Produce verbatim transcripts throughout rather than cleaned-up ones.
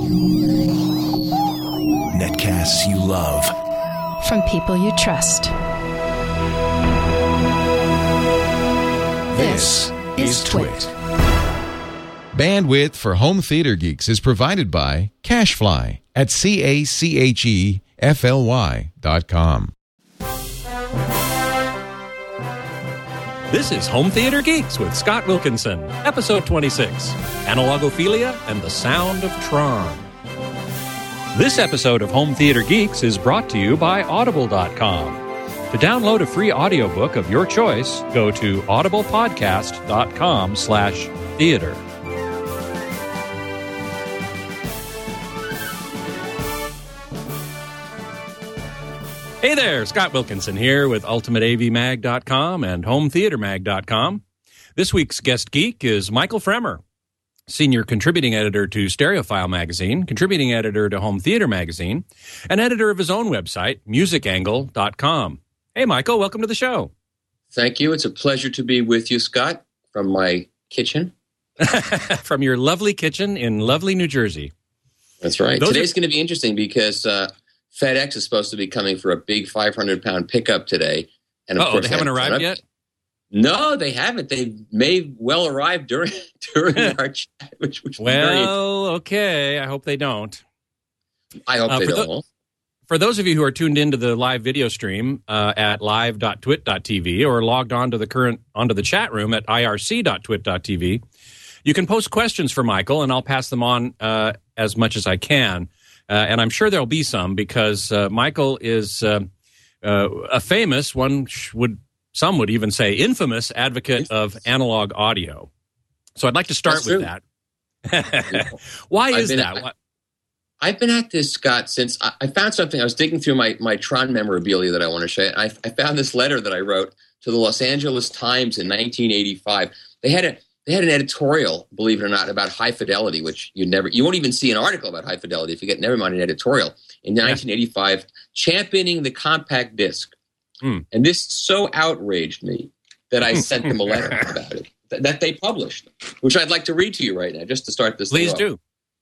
Netcasts you love. From people you trust. This is Twit. Bandwidth for Home Theater Geeks is provided by CacheFly at C A C H E F L Y dot com. This is Home Theater Geeks with Scott Wilkinson, episode twenty-six, Analogophilia and the Sound of Tron. This episode of Home Theater Geeks is brought to you by Audible dot com. To download a free audiobook of your choice, go to audiblepodcast dot com slash theater. Hey there, Scott Wilkinson here with ultimate A V mag dot com and home theater mag dot com. This week's guest geek is Michael Fremer, senior contributing editor to Stereophile magazine, contributing editor to Home Theater magazine, and editor of his own website, music angle dot com. Hey, Michael, welcome to the show. Thank you. It's a pleasure to be with you, Scott, from my kitchen. From your lovely kitchen in lovely New Jersey. That's right. Those Today's are- going to be interesting because uh, FedEx is supposed to be coming for a big five hundred pound pickup today. And of Uh-oh, course, they haven't arrived up. yet? No, they haven't. They may well arrive during during our chat, which, which Well, okay. I hope they don't. I hope uh, they for don't. the- For those of you who are tuned into the live video stream uh, at live dot twit dot t v or logged onto the current onto the chat room at I R C dot twit dot t v, you can post questions for Michael, and I'll pass them on uh, as much as I can. Uh, and I'm sure there'll be some because uh, Michael is uh, uh, a famous, one would some would even say infamous advocate of analog audio. So I'd like to start That's with true. that. Why I've is been- that? I- Why- I've been at this, Scott, since I, I found something. I was digging through my, my Tron memorabilia that I want to show you. And I, I found this letter that I wrote to the Los Angeles Times in nineteen eighty-five. They had a they had an editorial, believe it or not, about high fidelity, which you never you won't even see an article about high fidelity if you get never mind an editorial in nineteen eighty-five, championing the compact disc. Hmm. And this so outraged me that I sent them a letter about it that, that they published, which I'd like to read to you right now, just to start this. Please thing off. do.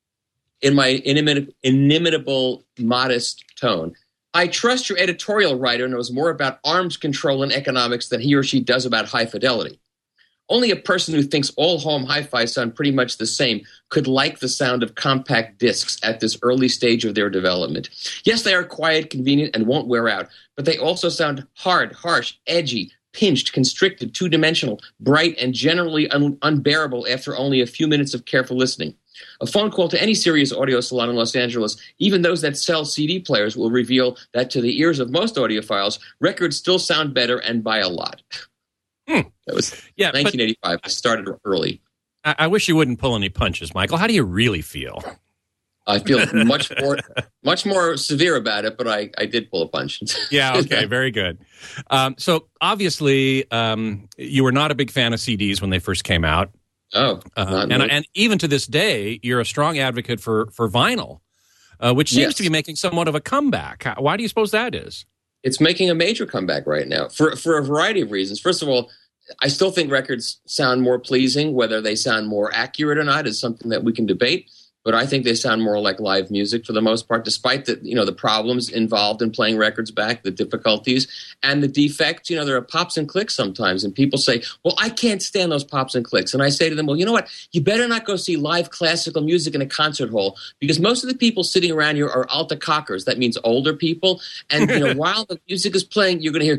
In my inimit- inimitable, modest tone, I trust your editorial writer knows more about arms control and economics than he or she does about high fidelity. Only a person who thinks all home hi-fi sound pretty much the same could like the sound of compact discs at this early stage of their development. Yes, they are quiet, convenient, and won't wear out, but they also sound hard, harsh, edgy, pinched, constricted, two-dimensional, bright, and generally un- unbearable after only a few minutes of careful listening. A phone call to any serious audio salon in Los Angeles, even those that sell C D players, will reveal that to the ears of most audiophiles, records still sound better and by a lot. Hmm. That was Yeah, but- nineteen eighty-five. I started early. I, I wish you wouldn't pull any punches, Michael. How do you really feel? I feel much more much more severe about it, but I, I did pull a punch. Yeah, okay, very good. Um, so obviously, um, you were not a big fan of C Ds when they first came out. Oh, Uh, not and me. and even to this day, you're a strong advocate for, for vinyl, uh, which seems Yes. to be making somewhat of a comeback. How- Why do you suppose that is? It's making a major comeback right now for for a variety of reasons. First of all, I still think records sound more pleasing. Whether they sound more accurate or not is something that we can debate. But I think they sound more like live music for the most part, despite the you know the problems involved in playing records back, the difficulties and the defects. You know, there are pops and clicks sometimes, and people say, "Well, I can't stand those pops and clicks." And I say to them, "Well, you know what? You better not go see live classical music in a concert hall because most of the people sitting around you are alta cockers. That means older people, and you know, while the music is playing, you're going to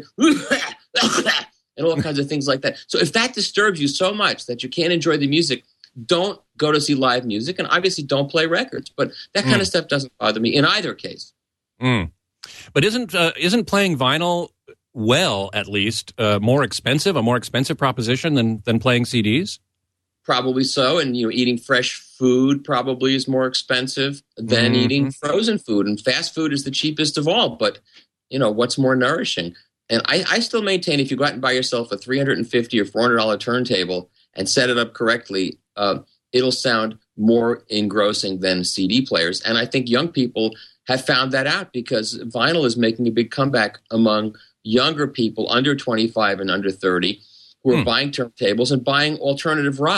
hear." And all kinds of things like that. So if that disturbs you so much that you can't enjoy the music, don't go to see live music, and obviously don't play records. But that kind Mm. of stuff doesn't bother me in either case. Mm. But isn't uh, isn't playing vinyl well, at least, uh, more expensive, a more expensive proposition than than playing C Ds? Probably so. And, you know, eating fresh food probably is more expensive than Mhm. eating frozen food. And fast food is the cheapest of all. But, you know, what's more nourishing? And I, I still maintain if you go out and buy yourself a three hundred fifty dollars or four hundred dollars turntable and set it up correctly, uh, it'll sound more engrossing than C D players. And I think young people have found that out because vinyl is making a big comeback among younger people under twenty-five and under thirty who are Hmm. buying turntables and buying alternative rock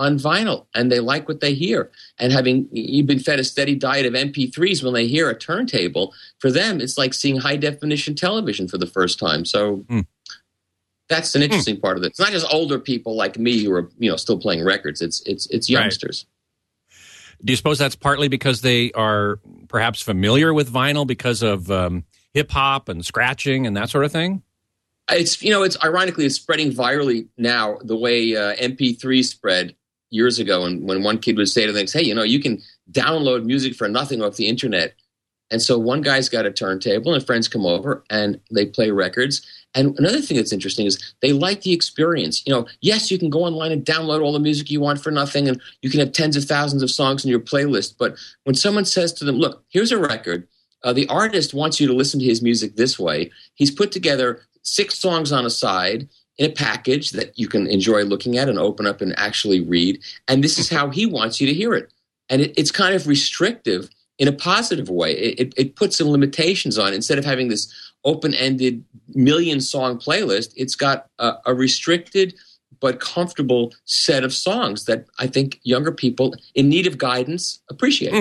on vinyl, and they like what they hear. And having you've been fed a steady diet of M P threes, when they hear a turntable, for them it's like seeing high definition television for the first time. So mm. that's an interesting mm. part of it. It's not just older people like me who are, you know, still playing records. It's it's it's youngsters. Right. Do you suppose that's partly because they are perhaps familiar with vinyl because of um, hip hop and scratching and that sort of thing? It's, you know, it's ironically, it's spreading virally now the way uh, M P three spread years ago. And when one kid would say to things, hey, you know, you can download music for nothing off the internet. And so one guy's got a turntable and friends come over and they play records. And another thing that's interesting is they like the experience. You know, yes, you can go online and download all the music you want for nothing, and you can have tens of thousands of songs in your playlist. But when someone says to them, look, here's a record, uh, the artist wants you to listen to his music this way. He's put together six songs on a side in a package that you can enjoy looking at and open up and actually read. And this is how he wants you to hear it. And it, it's kind of restrictive in a positive way. It, it, it puts some limitations on it. Instead of having this open-ended million-song playlist, it's got a, a restricted but comfortable set of songs that I think younger people in need of guidance appreciate.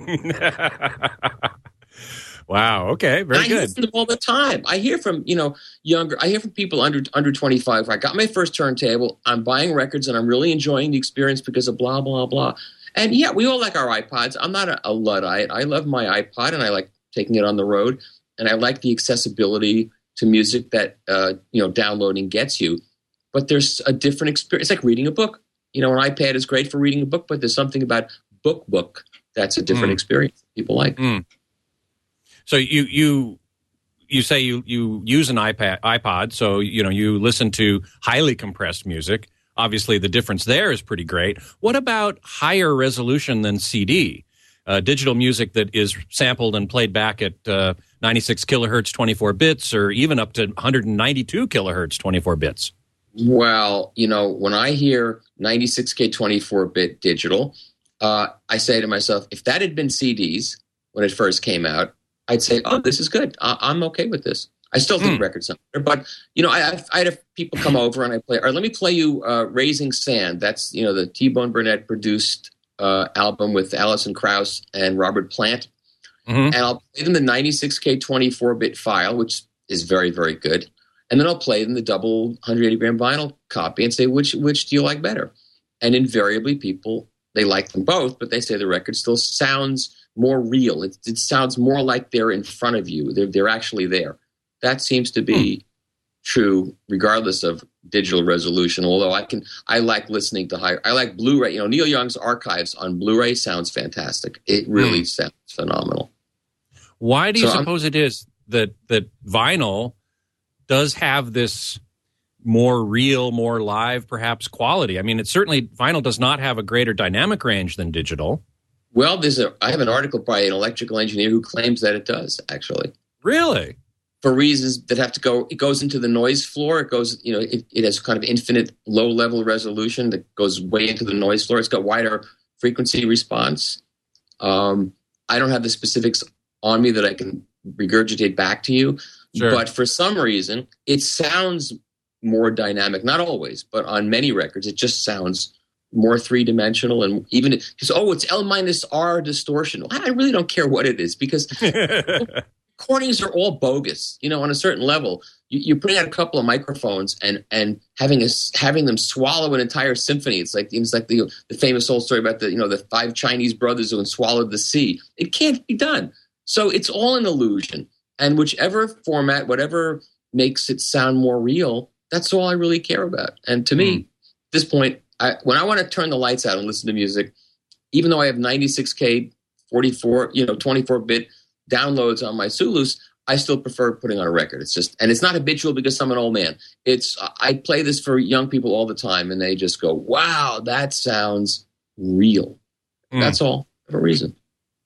Wow. Okay. Very I good. I hear from them all the time. I hear from, you know, younger, I hear from people under under twenty-five. I got my first turntable. I'm buying records and I'm really enjoying the experience because of blah, blah, blah. And yeah, we all like our iPods. I'm not a, a Luddite. I love my iPod and I like taking it on the road. And I like the accessibility to music that, uh, you know, downloading gets you. But there's a different experience. It's like reading a book. You know, an iPad is great for reading a book, but there's something about book book that's a different mm. experience that people like. Mm. So you you you say you, you use an iPad iPod, so you know you listen to highly compressed music. Obviously, the difference there is pretty great. What about higher resolution than C D? Uh, digital music that is sampled and played back at uh, ninety-six kilohertz, twenty-four bits, or even up to one hundred ninety-two kilohertz, twenty-four bits. Well, you know, when I hear ninety-six K twenty-four bit digital, uh, I say to myself, if that had been C Ds when it first came out, I'd say, oh, this is good. I- I'm okay with this. I still think mm. records sound better. But, you know, I, I had people come over and I play, all right, let me play you uh, Raising Sand. That's, you know, the T-Bone Burnett produced uh, album with Alison Krauss and Robert Plant. Mm-hmm. And I'll play them the ninety-six K twenty-four bit file, which is very, very good. And then I'll play them the double one hundred eighty gram vinyl copy and say, which which do you like better? And invariably people, they like them both, but they say the record still sounds more real. It, it sounds more like they're in front of you. They're, they're actually there. That seems to be hmm. true regardless of digital resolution, although I can, I like listening to higher, I like Blu-ray. You know, Neil Young's archives on Blu-ray sounds fantastic. It really hmm. sounds phenomenal. Why do you so suppose I'm, it is that, that vinyl does have this more real, more live, perhaps, quality? I mean, it's certainly, vinyl does not have a greater dynamic range than digital. Well, there's a, I have an article by an electrical engineer who claims that it does, actually. Really? For reasons that have to go, it goes into the noise floor. It goes, you know, it, it has kind of infinite low-level resolution that goes way into the noise floor. It's got wider frequency response. Um, I don't have the specifics on me that I can regurgitate back to you. Sure. But for some reason, it sounds more dynamic. Not always, but on many records, it just sounds more three-dimensional. And even because, oh, it's L minus R distortion. I really don't care what it is because recordings are all bogus. You know, on a certain level, you, you're putting out a couple of microphones and and having a, having them swallow an entire symphony. It's like it's like the the famous old story about the you know the five Chinese brothers who swallowed the sea. It can't be done. So it's all an illusion. And whichever format, whatever makes it sound more real, that's all I really care about. And to mm. me, at this point, I, when I want to turn the lights out and listen to music, even though I have ninety-six K, forty-four, you know, twenty-four bit downloads on my Zulus, I still prefer putting on a record. It's just, and it's not habitual because I'm an old man. It's, I play this for young people all the time and they just go, wow, that sounds real. Mm. That's all for a reason.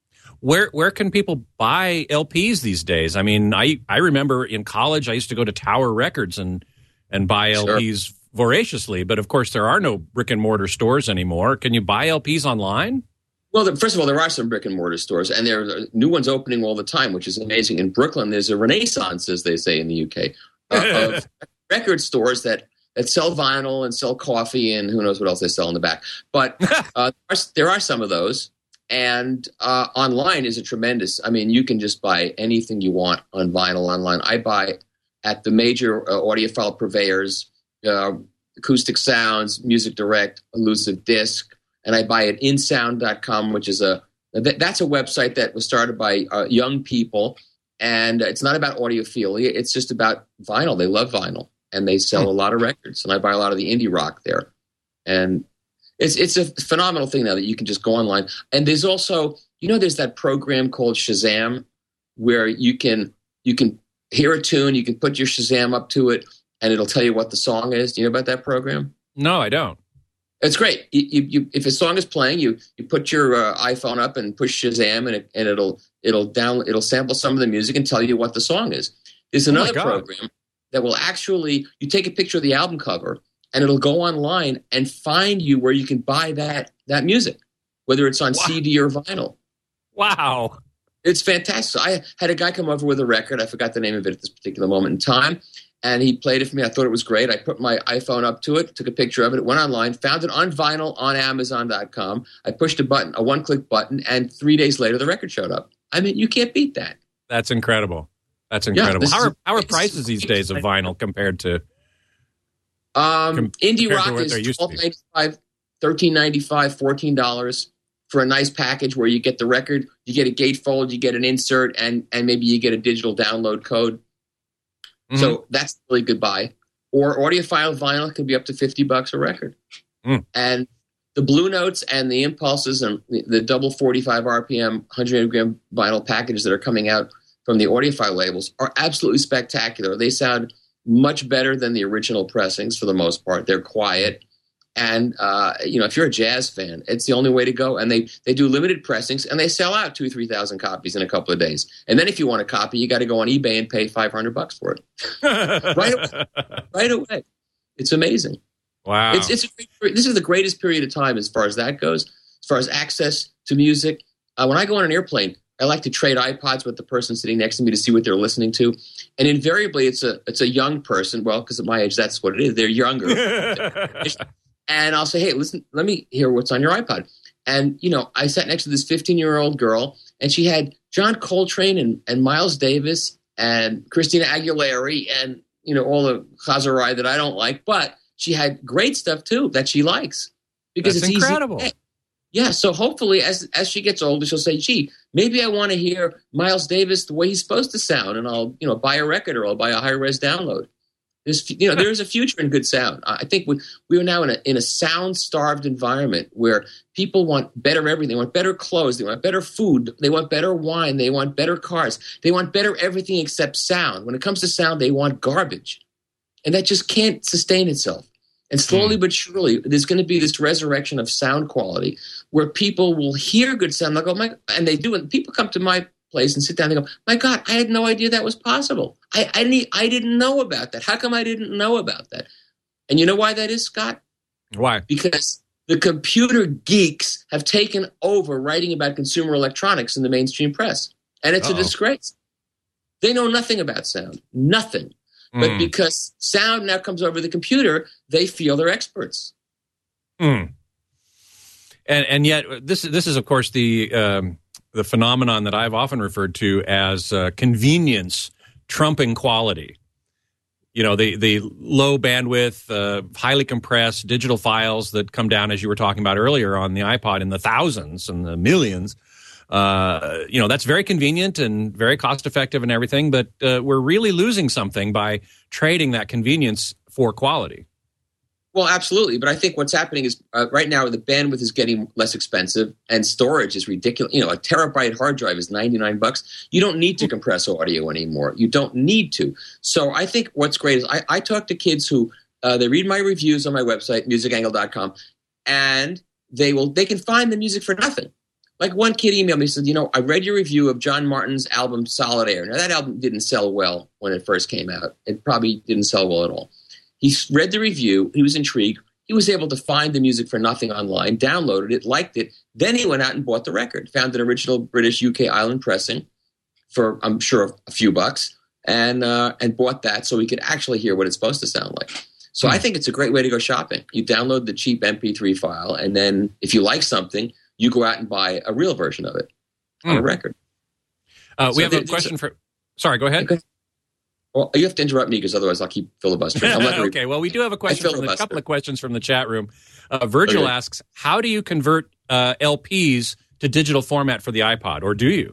Where where can people buy L Ps these days? I mean, I, I remember in college I used to go to Tower Records and and buy L Ps sure. voraciously, but of course there are no brick and mortar stores anymore. Can you buy L Ps online? Well, the, first of all, there are some brick and mortar stores, and there are new ones opening all the time, which is amazing. In Brooklyn, there's a renaissance, as they say in the U K, uh, of record stores that that sell vinyl and sell coffee and who knows what else they sell in the back. But uh, there, are, there are some of those. And uh, online is a tremendous. I mean, you can just buy anything you want on vinyl online. I buy at the major uh, audiophile purveyors, uh, Acoustic Sounds, Music Direct, Elusive Disc, and I buy at in sound dot com, which is a that's a website that was started by uh, young people, and it's not about audiophilia. It's just about vinyl. They love vinyl, and they sell a lot of records. And I buy a lot of the indie rock there, and it's it's a phenomenal thing now that you can just go online. And there's also, you know, there's that program called Shazam, where you can you can hear a tune, you can put your Shazam up to it, and it'll tell you what the song is. Do you know about that program? No, I don't. It's great. You, you, you, if a song is playing, you you put your uh, iPhone up and push Shazam, and it, and it'll it'll down it'll sample some of the music and tell you what the song is. There's another oh program that will actually you take a picture of the album cover, and it'll go online and find you where you can buy that that music, whether it's on wow. C D or vinyl. Wow, it's fantastic. So I had a guy come over with a record. I forgot the name of it at this particular moment in time. And he played it for me. I thought it was great. I put my iPhone up to it, took a picture of it. It went online, found it on vinyl on Amazon dot com. I pushed a button, a one-click button, and three days later, the record showed up. I mean, you can't beat that. That's incredible. That's incredible. Yeah, how, are, is, how are prices these days of vinyl compared to um, com- indie compared rock to what is there used to twelve be? ninety-five, thirteen ninety-five, fourteen dollars for a nice package where you get the record, you get a gatefold, you get an insert, and and maybe you get a digital download code. Mm-hmm. So that's a really good buy. Or audiophile vinyl can be up to fifty bucks a record. Mm. And the Blue Notes and the Impulses and the, the double forty-five R P M, one hundred gram vinyl packages that are coming out from the audiophile labels are absolutely spectacular. They sound much better than the original pressings for the most part. They're quiet. And, uh, you know, if you're a jazz fan, it's the only way to go. And they, they do limited pressings, and they sell out two or three thousand copies in a couple of days. And then if you want a copy, you got to go on eBay and pay five hundred bucks for it. right, away, right away. It's amazing. Wow. It's, it's a, this is the greatest period of time as far as that goes, as far as access to music. Uh, when I go on an airplane, I like to trade iPods with the person sitting next to me to see what they're listening to. And invariably, it's a it's a young person. Well, because at my age, that's what it is. They're younger. And I'll say, hey, listen, let me hear what's on your iPod. And, you know, I sat next to this fifteen-year-old girl, and she had John Coltrane and, and Miles Davis and Christina Aguilera and, you know, all the Chazarai that I don't like. But she had great stuff, too, that she likes. Because That's it's incredible. Easy. Yeah, so hopefully as as she gets older, she'll say, gee, maybe I want to hear Miles Davis the way he's supposed to sound, and I'll, you know, buy a record or I'll buy a high-res download. There's, you know, there is a future in good sound. I think we we are now in a in a sound-starved environment where people want better everything. They want better clothes. They want better food. They want better wine. They want better cars. They want better everything except sound. When it comes to sound, they want garbage. And that just can't sustain itself. And slowly mm. but surely, there's going to be this resurrection of sound quality where people will hear good sound. They'll go, my, and they do. And people come to my place and sit down and go, my God, I had no idea that was possible. I, I, didn't, I didn't know about that. How come I didn't know about that? And you know why that is, Scott? Why? Because the computer geeks have taken over writing about consumer electronics in the mainstream press. And it's Uh-oh. a disgrace. They know nothing about sound. Nothing. Mm. But because sound now comes over the computer, they feel they're experts. Mm. And and yet, this, this is, of course, the... Um, the phenomenon that I've often referred to as uh, convenience trumping quality. You know, the the low bandwidth, uh, highly compressed digital files that come down, as you were talking about earlier, on the iPod in the thousands and the millions. Uh, you know, that's very convenient and very cost effective and everything, but uh, we're really losing something by trading that convenience for quality. Well, absolutely. But I think what's happening is uh, right now the bandwidth is getting less expensive and storage is ridiculous. You know, a terabyte hard drive is ninety-nine bucks. You don't need to compress audio anymore. You don't need to. So I think what's great is I, I talk to kids who uh, they read my reviews on my website, music angle dot com, and they will they can find the music for nothing. Like one kid emailed me and said, you know, I read your review of John Martin's album Solid Air. Now that album didn't sell well when it first came out. It probably didn't sell well at all. He read the review. He was intrigued. He was able to find the music for nothing online, downloaded it, liked it. Then he went out and bought the record, found an original British U K island pressing for, I'm sure, a few bucks, and uh, and bought that so he could actually hear what it's supposed to sound like. So Hmm. I think it's a great way to go shopping. You download the cheap M P three file, and then if you like something, you go out and buy a real version of it on a Hmm. record. Uh, we So have there- a question for. Sorry, go ahead. Okay. Well, you have to interrupt me because otherwise I'll keep filibustering. I'm not gonna- Okay, well, we do have a question from the, a filibuster. couple of questions from the chat room. Uh, Virgil Okay. asks, how do you convert uh, L Ps to digital format for the iPod, or do you?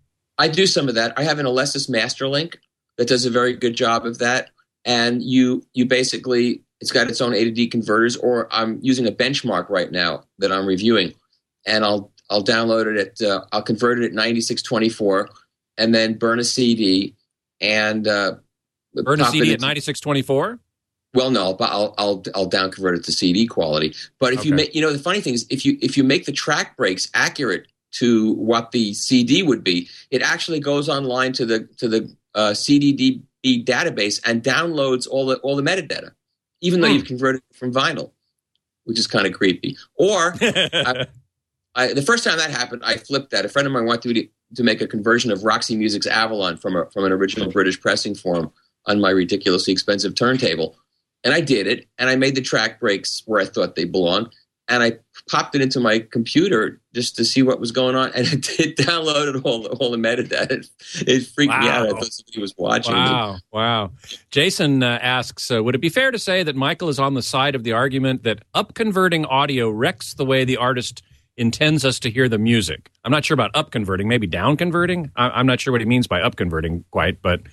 I do some of that. I have an Alesis Masterlink that does a very good job of that. And you you basically, it's got its own A to D converters, or I'm using a benchmark right now that I'm reviewing. And I'll I'll download it at, uh, I'll convert it at ninety-six twenty-four and then burn a C D and uh, Burn a pop C it D at into- ninety-six twenty-four? Well, no, but I'll I'll I'll down convert it to C D quality. But if you Okay. make, you know, the funny thing is, if you if you make the track breaks accurate to what the C D would be, it actually goes online to the to the uh, C D D B database and downloads all the all the metadata, even though Hmm. you've converted it from vinyl, which is kind of creepy. Or I, I, the first time that happened, I flipped that. A friend of mine wanted to to make a conversion of Roxy Music's Avalon from a, from an original British pressing form on my ridiculously expensive turntable. And I did it, and I made the track breaks where I thought they belonged, and I popped it into my computer just to see what was going on, and it, it downloaded all the, all the metadata. It, it freaked me out. I Wow. thought somebody was watching me. Wow, wow. Jason uh, asks, uh, would it be fair to say that Michael is on the side of the argument that up-converting audio wrecks the way the artist intends us to hear the music? I'm not sure about up-converting, maybe down-converting? I- I'm not sure what he means by up-converting quite, but...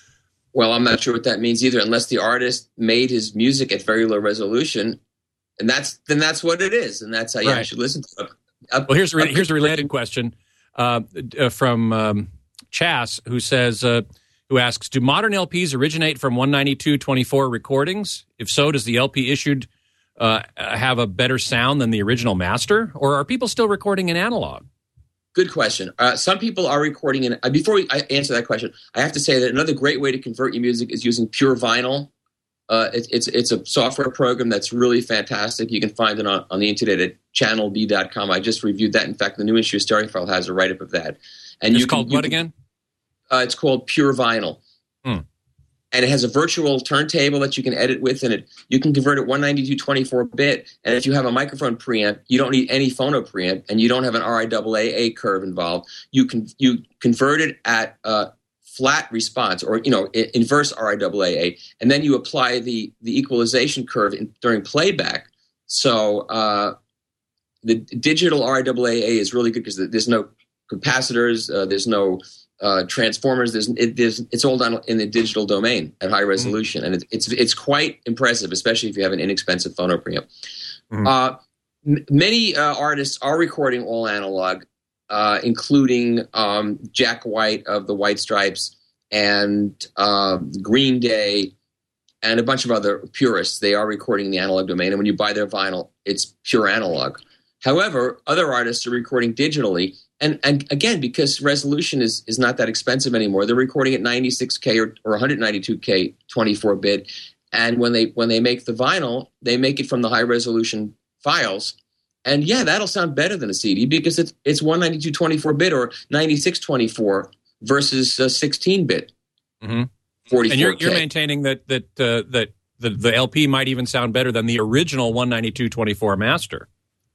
Well, I'm not sure what that means either, unless the artist made his music at very low resolution, and that's then that's what it is, and that's how you Right. should listen to it. Up, Well, here's a, re- up- here's a related question uh, uh, from um, Chas, who says, uh, who asks, do modern L Ps originate from one ninety-two twenty-four recordings? If so, does the L P issued uh, have a better sound than the original master, or are people still recording in analog? Good question. Uh, some people are recording in. Uh, before we, I answer that question, I have to say that another great way to convert your music is using Pure Vinyl. Uh, it, it's it's a software program that's really fantastic. You can find it on, on the internet at channel b dot com. I just reviewed that. In fact, the new issue of Stereophile has a write-up of that. And It's you can- called you what can- again? Uh, it's called Pure Vinyl. Hmm. And it has a virtual turntable that you can edit with, and it you can convert it one ninety-two twenty-four bit. And if you have a microphone preamp, you don't need any phono preamp, and you don't have an R I A A A curve involved. You can you convert it at uh, flat response, or you know i- inverse R I A A A, and then you apply the the equalization curve in, during playback. So uh, the digital R I A A A is really good because there's no capacitors, uh, there's no Uh, transformers. There's, it, there's, it's all done in the digital domain at high resolution, and it, it's it's quite impressive, especially if you have an inexpensive phono preamp. Mhm. Uh, m- many uh, artists are recording all analog, uh, including um, Jack White of the White Stripes and uh, Green Day, and a bunch of other purists. They are recording in the analog domain, and when you buy their vinyl, it's pure analog. However, other artists are recording digitally. And and again, because resolution is, is not that expensive anymore, they're recording at ninety-six K or, or one ninety-two K twenty-four bit. And when they when they make the vinyl, they make it from the high resolution files. And yeah, that'll sound better than a C D because it's it's one ninety-two twenty-four bit or ninety-six twenty-four versus uh, sixteen bit. Mhm. forty-four K. And you're, you're maintaining that that uh, that the, the L P might even sound better than the original one ninety-two twenty-four master.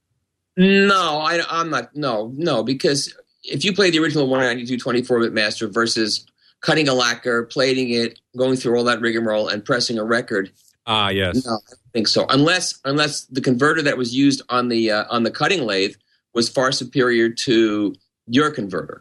No, I, I'm not. No, no, because if you play the original one ninety-two twenty-four bit master versus cutting a lacquer, plating it, going through all that rigmarole, and pressing a record, Ah, yes. no, I don't think so. Unless unless the converter that was used on the uh, on the cutting lathe was far superior to your converter,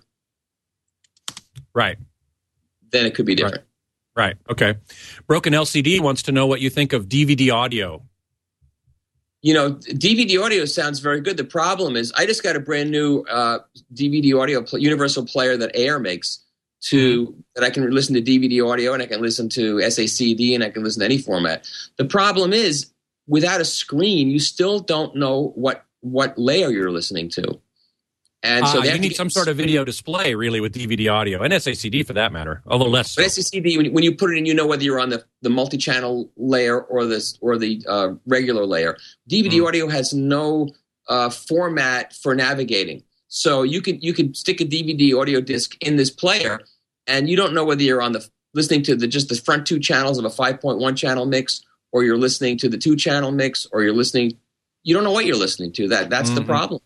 Right. then it could be different. Right. Okay. Broken L C D wants to know what you think of D V D audio. You know, D V D audio sounds very good. The problem is, I just got a brand new uh, D V D audio pl- universal player that Air makes to mm-hmm. that I can listen to D V D audio, and I can listen to S A C D, and I can listen to any format. The problem is, without a screen, you still don't know what what layer you're listening to, and so uh, they you have need to get some sort of video display, really, with D V D audio and S A C D for that matter, although less. So. But S A C D, when, when you put it in, you know whether you're on the, the multi-channel layer or this or the uh, regular layer. D V D mm. audio has no uh, format for navigating, so you can you can stick a D V D audio disc in this player, and you don't know whether you're on the listening to the just the front two channels of a five point one channel mix, or you're listening to the two-channel mix, or you're listening, you don't know what you're listening to. That That's mm-hmm. the problem.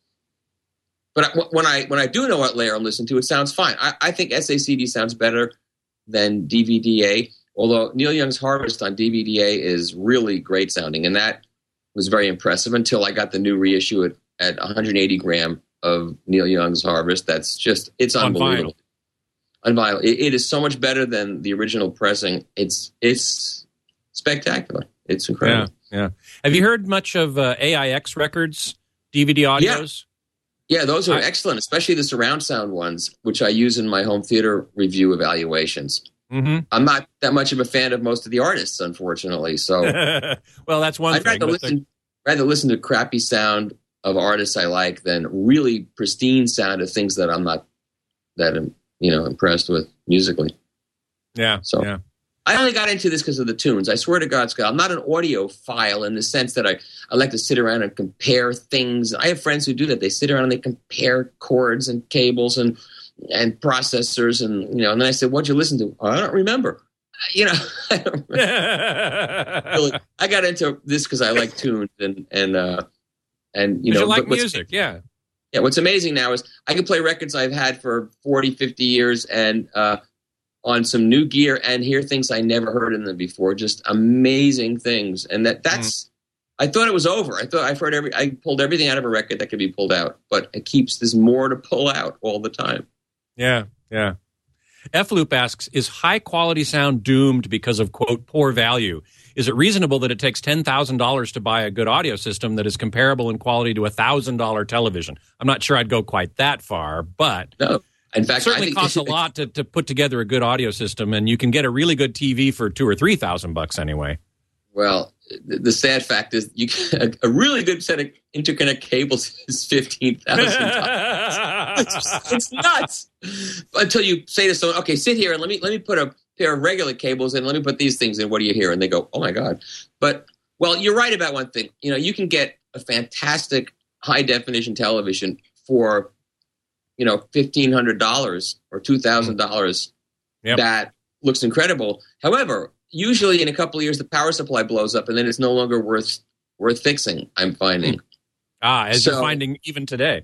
But when I when I do know what layer I'm listening to, it sounds fine. I, I think S A C D sounds better than D V D A, although Neil Young's Harvest on D V D A is really great sounding, and that was very impressive until I got the new reissue at, at one hundred eighty gram of Neil Young's Harvest. That's just, it's on unbelievable. Vinyl. On vinyl. It, it is so much better than the original pressing. It's it's spectacular. It's incredible. Yeah, yeah. Have you heard much of uh, A I X Records D V D audios? Yeah, those are I, excellent, especially the surround sound ones, which I use in my home theater review evaluations. Mm-hmm. I'm not that much of a fan of most of the artists, unfortunately. So, well, that's one I'd thing. rather listen, the... rather listen to crappy sound of artists I like than really pristine sound of things that I'm not that you know impressed with musically. Yeah. So yeah. I only got into this because of the tunes. I swear to God, Scott, I'm not an audiophile in the sense that I, I like to sit around and compare things. I have friends who do that. They sit around and they compare chords and cables and and processors, and you know. And then I said, "What'd you listen to?" Oh, I don't remember. You know, I, don't remember. Really, I got into this because I like tunes and and uh, and you know, you like what's, music, yeah. Yeah, what's amazing now is I can play records I've had for forty, fifty years and uh, on some new gear and hear things I never heard in them before. Just amazing things. And that that's, mm. I thought it was over. I thought I've heard every, I pulled everything out of a record that could be pulled out, but it keeps, there's more to pull out all the time. Yeah, yeah. F-Loop asks, is high quality sound doomed because of, quote, poor value? Is it reasonable that it takes ten thousand dollars to buy a good audio system that is comparable in quality to a one thousand dollars television? I'm not sure I'd go quite that far, but no. In fact, it certainly I think costs a lot to, to put together a good audio system, and you can get a really good T V for two or three thousand bucks anyway. Well, the, the sad fact is, you a, a really good set of interconnect cables is fifteen thousand dollars. it's, it's nuts until you say to someone, "Okay, sit here and let me let me put a pair of regular cables in. Let me put these things in. What do you hear?" And they go, "Oh my God!" But well, you're right about one thing. You know, you can get a fantastic high definition television for, you know, fifteen hundred dollars or two thousand dollars. Yep. That looks incredible. However, usually in a couple of years, the power supply blows up, and then it's no longer worth worth fixing. I'm finding. Ah, as so, you're finding even today.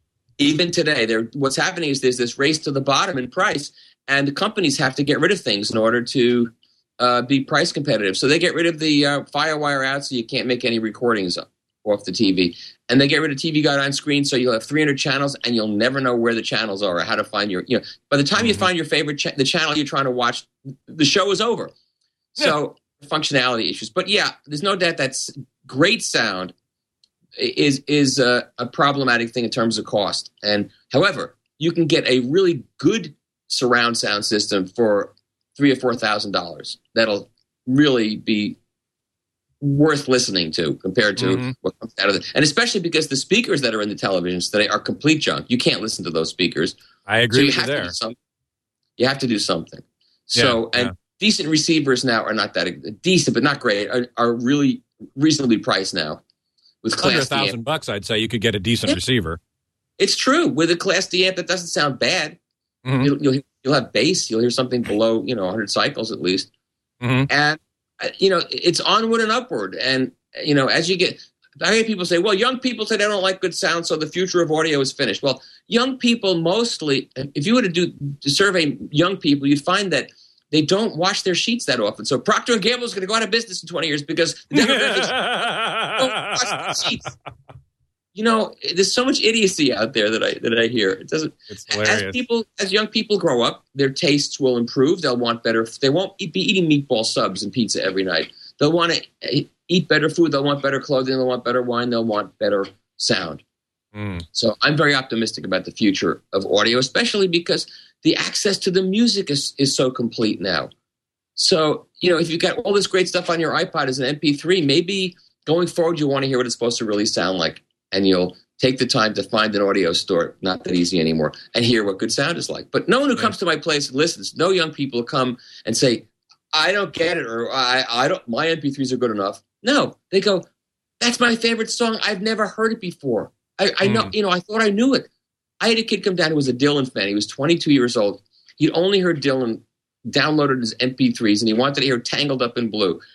Even today, there. What's happening is there's this race to the bottom in price, and the companies have to get rid of things in order to uh, be price competitive. So they get rid of the uh, FireWire out, so you can't make any recordings off the T V. And they get rid of T V Guide on screen, so you'll have three hundred channels, and you'll never know where the channels are or how to find your, you know, by the time mm-hmm. you find your favorite, cha- the channel you're trying to watch, the show is over. Yeah. So functionality issues. But yeah, there's no doubt that's great sound is, is a, a problematic thing in terms of cost. And however, you can get a really good surround sound system for three or four thousand dollars. That'll really be worth listening to compared to mm-hmm. what comes out of it. And especially because the speakers that are in the televisions today are complete junk. You can't listen to those speakers. I agree so you with have you there. To do something. You have to do something. Yeah, so, and yeah. decent receivers now are not that decent, but not great, are, are really reasonably priced now. With Class Under a D thousand amp. bucks, I'd say you could get a decent yeah. receiver. It's true. With a Class D amp, that doesn't sound bad. Mm-hmm. You'll, you'll, you'll have bass. You'll hear something below, you know, one hundred cycles at least. Mm-hmm. And, you know, it's onward and upward. And, you know, as you get, I hear people say, well, young people say they don't like good sound, so the future of audio is finished. Well, young people mostly, if you were to do to survey young people, you'd find that they don't wash their sheets that often. So Procter and Gamble is going to go out of business in twenty years because the demographics don't wash their sheets. You know, there's so much idiocy out there that I that I hear. It doesn't. It's hilarious. As people, as young people grow up, their tastes will improve. They'll want better. They won't be eating meatball subs and pizza every night. They'll want to eat better food. They'll want better clothing. They'll want better wine. They'll want better sound. Mm. So I'm very optimistic about the future of audio, especially because the access to the music is, is so complete now. So, you know, if you've got all this great stuff on your iPod as an M P three, maybe going forward you want to hear what it's supposed to really sound like. And you'll take the time to find an audio store, not that easy anymore, and hear what good sound is like. But no one who comes to my place and listens, no young people come and say, I don't get it, or I, I don't, my M P threes are good enough. No, they go, that's my favorite song. I've never heard it before. I, I know, mm. you know, I thought I knew it. I had a kid come down who was a Dylan fan. He was twenty-two years old. He'd only heard Dylan, downloaded his M P threes, and he wanted to hear Tangled Up in Blue.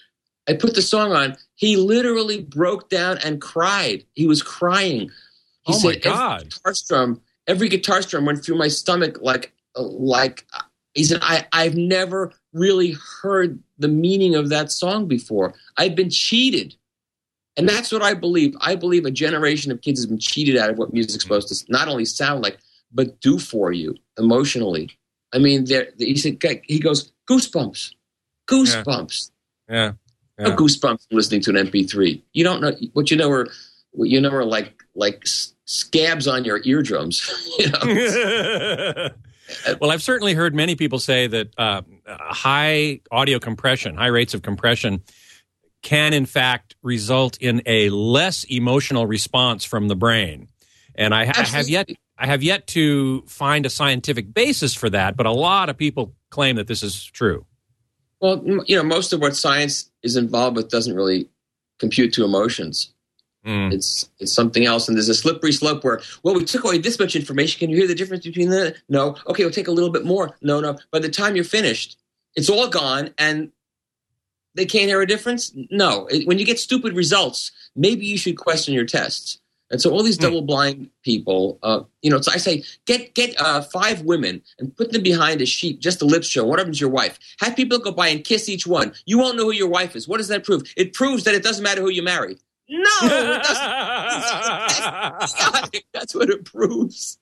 I put the song on. He literally broke down and cried. He was crying. He oh, said, my God. Every guitar strum, every guitar strum went through my stomach like, like, he said, I, I've never really heard the meaning of that song before. I've been cheated. And that's what I believe. I believe a generation of kids has been cheated out of what music's supposed to not only sound like, but do for you emotionally. I mean, there, he said, he goes, goosebumps, goosebumps. Yeah. yeah. yeah. No goosebumps listening to an M P three. You don't know what you know are, what you know are like, like scabs on your eardrums. You know? Well, I've certainly heard many people say that uh, high audio compression, high rates of compression, can in fact result in a less emotional response from the brain. And I, I have yet I have yet to find a scientific basis for that, but a lot of people claim that this is true. Well, you know, most of what science is involved with doesn't really compute to emotions. Mm. It's it's something else, and there's a slippery slope where, well, we took away this much information. Can you hear the difference between the? No. Okay, we'll take a little bit more. No, no. By the time you're finished, it's all gone, and they can't hear a difference? No. It, when you get stupid results, maybe you should question your tests. And so all these double-blind people, uh, you know, so I say, get get uh, five women and put them behind a sheet, just a lips show. One of them's your wife. Have people go by and kiss each one. You won't know who your wife is. What does that prove? It proves that it doesn't matter who you marry. No, it doesn't. That's what it proves.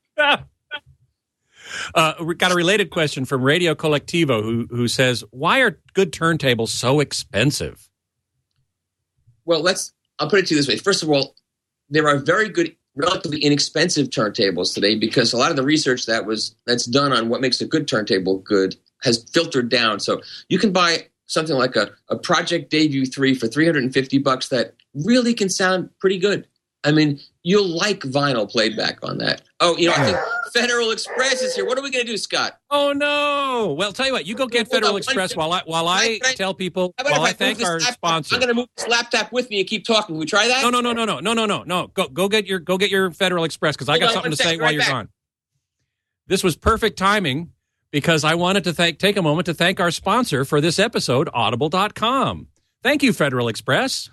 Uh, we got a related question from Radio Colectivo who who says, why are good turntables so expensive? Well, let's, I'll put it to you this way. First of all, there are very good, relatively inexpensive turntables today because a lot of the research that was that's done on what makes a good turntable good has filtered down. So you can buy something like a, a Project Debut three for three hundred fifty bucks that really can sound pretty good. I mean, you'll like vinyl played back on that. Oh, you know, I think Federal Express is here. What are we going to do, Scott? Oh, no. Well, tell you what, you go get Federal Express while I while I tell people, while I thank our sponsor. I'm going to move this laptop with me and keep talking. Can we try that? No, no, no, no, no, no, no, no, no. Go, go get your go get your Federal Express because I got something to say while you're gone. This was perfect timing because I wanted to thank take a moment to thank our sponsor for this episode, Audible dot com. Thank you, Federal Express.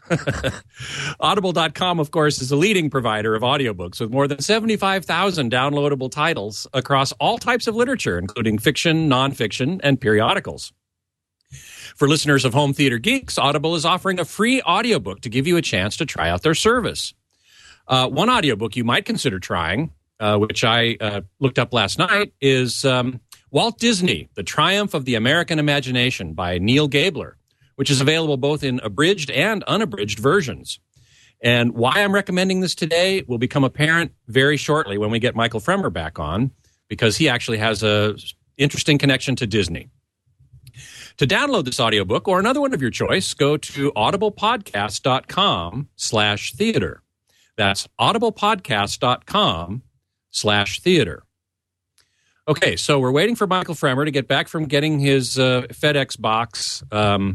Audible dot com, of course, is a leading provider of audiobooks with more than seventy-five thousand downloadable titles across all types of literature, including fiction, nonfiction, and periodicals. For listeners of Home Theater Geeks, Audible is offering a free audiobook to give you a chance to try out their service. Uh, one audiobook you might consider trying, uh, which I uh, looked up last night, is um, Walt Disney, The Triumph of the American Imagination by Neil Gabler, which is available both in abridged and unabridged versions. And why I'm recommending this today will become apparent very shortly when we get Michael Fremer back on, because he actually has a interesting connection to Disney. To download this audiobook or another one of your choice, go to audiblepodcast.com slash theater. That's audiblepodcast.com slash theater. Okay, so we're waiting for Michael Fremer to get back from getting his uh, FedEx box. Um,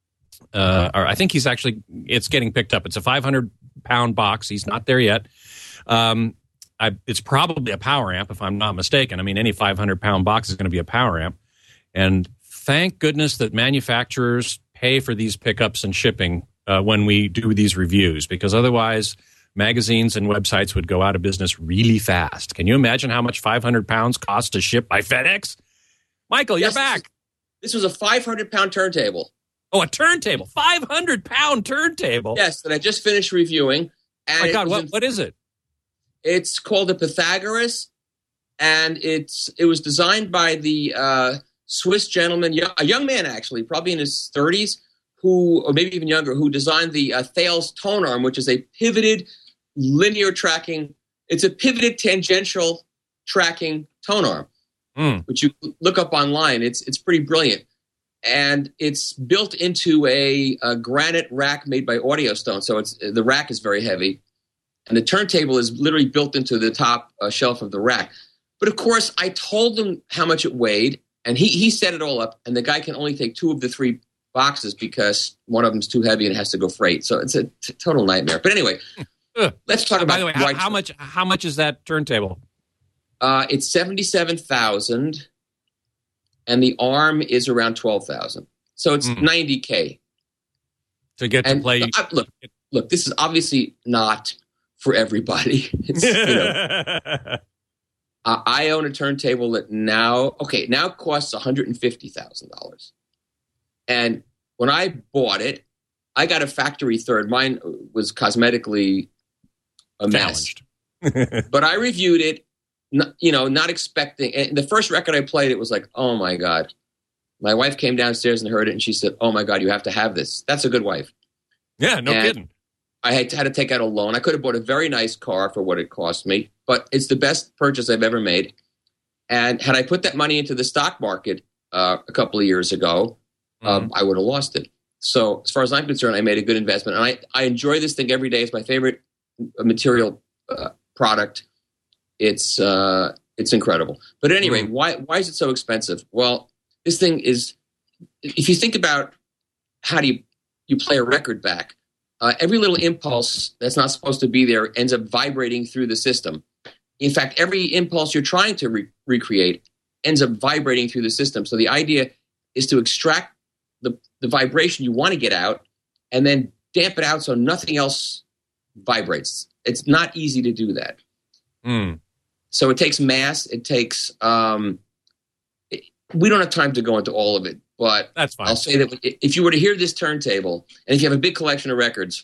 Uh, or I think he's actually, it's getting picked up. It's a five hundred pound box. He's not there yet. Um, I, it's probably a power amp, if I'm not mistaken. I mean, any five hundred pound box is going to be a power amp. And thank goodness that manufacturers pay for these pickups and shipping uh, when we do these reviews, because otherwise magazines and websites would go out of business really fast. Can you imagine how much five hundred pounds costs to ship by FedEx? Michael, you're yes, back. This was, this was a five hundred pound turntable. Oh, a turntable, five hundred pound turntable. Yes, that I just finished reviewing. And oh my God, what, in, what is it? It's called a Pythagoras, and it's it was designed by the uh, Swiss gentleman, a young man actually, probably in his thirties, who, or maybe even younger, who designed the uh, Thales tone arm, which is a pivoted linear tracking. It's a pivoted tangential tracking tone arm, mm. which you look up online. It's it's pretty brilliant. And it's built into a, a granite rack made by Audio Stone. So it's the rack is very heavy. And the turntable is literally built into the top uh, shelf of the rack. But, of course, I told him how much it weighed, and he, he set it all up. And the guy can only take two of the three boxes because one of them's too heavy and it has to go freight. So it's a t- total nightmare. But anyway, let's talk uh, about by the way, how, how much How much is that turntable? Uh, it's seventy-seven thousand dollars. And the arm is around twelve thousand dollars. So it's mm. ninety K. to get and to play. I, look, look, this is obviously not for everybody. It's, you know, uh, I own a turntable that now, okay, now costs one hundred fifty thousand dollars. And when I bought it, I got a factory third. Mine was cosmetically a mess. But I reviewed it, you know, not expecting. And the first record I played, it was like, oh, my God. My wife came downstairs and heard it, and she said, oh, my God, you have to have this. That's a good wife. Yeah, no and kidding. I had to, had to take out a loan. I could have bought a very nice car for what it cost me, but it's the best purchase I've ever made. And had I put that money into the stock market uh, a couple of years ago, mm-hmm. um, I would have lost it. So as far as I'm concerned, I made a good investment. And I, I enjoy this thing every day. It's my favorite material uh, product. It's uh, it's incredible. But anyway, mm-hmm. why why is it so expensive? Well, this thing is, if you think about how do you, you play a record back, uh, every little impulse that's not supposed to be there ends up vibrating through the system. In fact, every impulse you're trying to re- recreate ends up vibrating through the system. So the idea is to extract the, the vibration you want to get out and then damp it out so nothing else vibrates. It's not easy to do that. Mm. So it takes mass. It takes um, – it, we don't have time to go into all of it, but that's fine. I'll say that if you were to hear this turntable and if you have a big collection of records,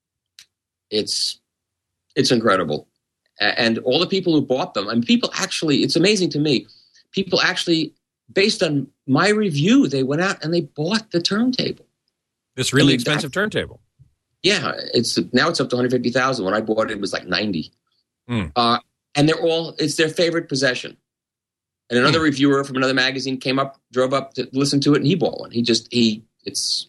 it's it's incredible. And all the people who bought them, I mean, people actually – it's amazing to me. People actually – based on my review, they went out and they bought the turntable. This really I mean, expensive that, turntable. Yeah, it's now it's up to one hundred fifty thousand. When I bought it, it was like ninety. Mm. Uh, and they're all it's their favorite possession. And another mm. reviewer from another magazine came up, drove up to listen to it, and he bought one. He just he it's.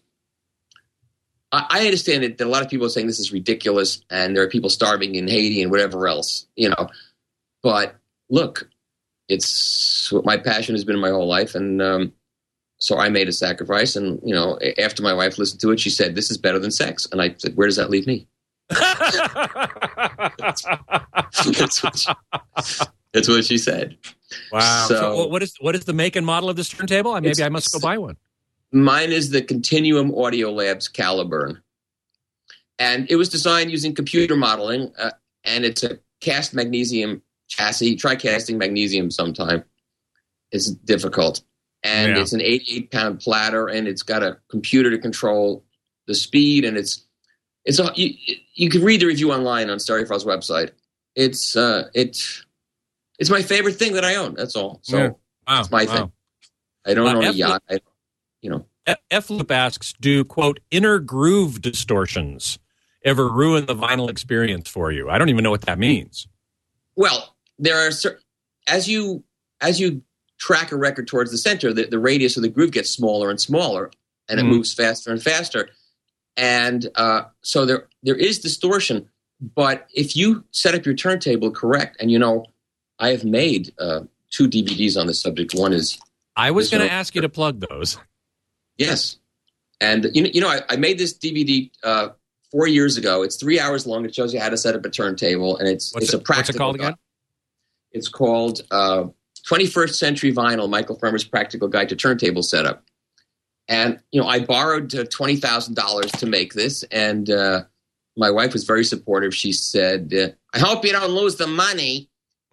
I, I understand that, that a lot of people are saying this is ridiculous, and there are people starving in Haiti and whatever else, you know. But look. It's what my passion has been my whole life, and um, so I made a sacrifice. And you know, after my wife listened to it, she said, "This is better than sex." And I said, "Where does that leave me?" that's, that's, what she, that's what she said. Wow. So, so what is what is the make and model of this turntable? Maybe I must go buy one. Mine is the Continuum Audio Labs Caliburn, and it was designed using computer modeling, uh, and it's a cast magnesium chassis. Try casting magnesium sometime. It's difficult. And yeah. It's an eighty-eight pound platter, and it's got a computer to control the speed, and it's it's a, you, you can read the review online on Stereophile's website. It's uh it's it's my favorite thing that I own. That's all. So yeah. wow. It's my wow. thing. I don't uh, own F- a yacht. I, you know. F-Loop asks, do, quote, inner groove distortions ever ruin the vinyl experience for you? I don't even know what that means. Well, there are certain, as you as you track a record towards the center, the, the radius of the groove gets smaller and smaller, and it mm. moves faster and faster. And uh, so there there is distortion. But if you set up your turntable correct, and you know, I have made uh, two D V Ds on this subject. One is I was going to ask you to plug those. Yes, and you know, you know, I, I made this D V D uh, four years ago. It's three hours long. It shows you how to set up a turntable, and it's what's it's it, a practical. What's it called again? It's called uh, twenty-first Century Vinyl: Michael Farmer's Practical Guide to Turntable Setup. And you know, I borrowed uh, twenty thousand dollars to make this, and uh, my wife was very supportive. She said, uh, "I hope you don't lose the money."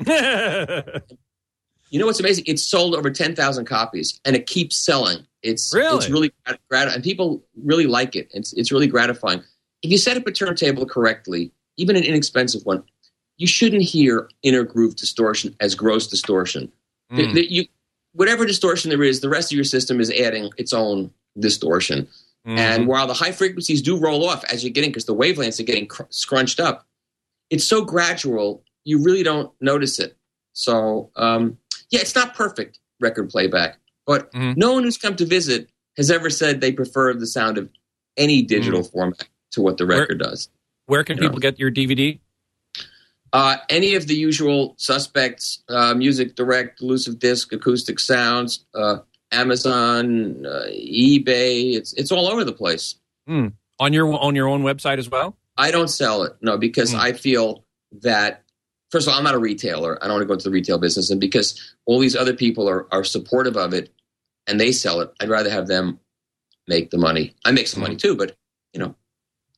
You know what's amazing? It's sold over ten thousand copies, and it keeps selling. It's really, it's really gratifying, and people really like it. It's it's really gratifying. If you set up a turntable correctly, even an inexpensive one, you shouldn't hear inner groove distortion as gross distortion. Mm. The, the, you, whatever distortion there is, the rest of your system is adding its own distortion. Mm. And while the high frequencies do roll off as you're getting, because the wavelengths are getting cr- scrunched up, it's so gradual, you really don't notice it. So, um, yeah, it's not perfect record playback, but mm. no one who's come to visit has ever said they prefer the sound of any digital mm. format to what the record where, does. Where can you people know? get your D V D? Uh, any of the usual suspects, uh, Music Direct, Elusive Disc, Acoustic Sounds, uh, Amazon, uh, eBay. It's it's all over the place. Mm. On your on your own website as well? I don't sell it, no, because mm. I feel that, first of all, I'm not a retailer. I don't want to go into the retail business. And because all these other people are, are supportive of it and they sell it, I'd rather have them make the money. I make some mm. money too, but, you know,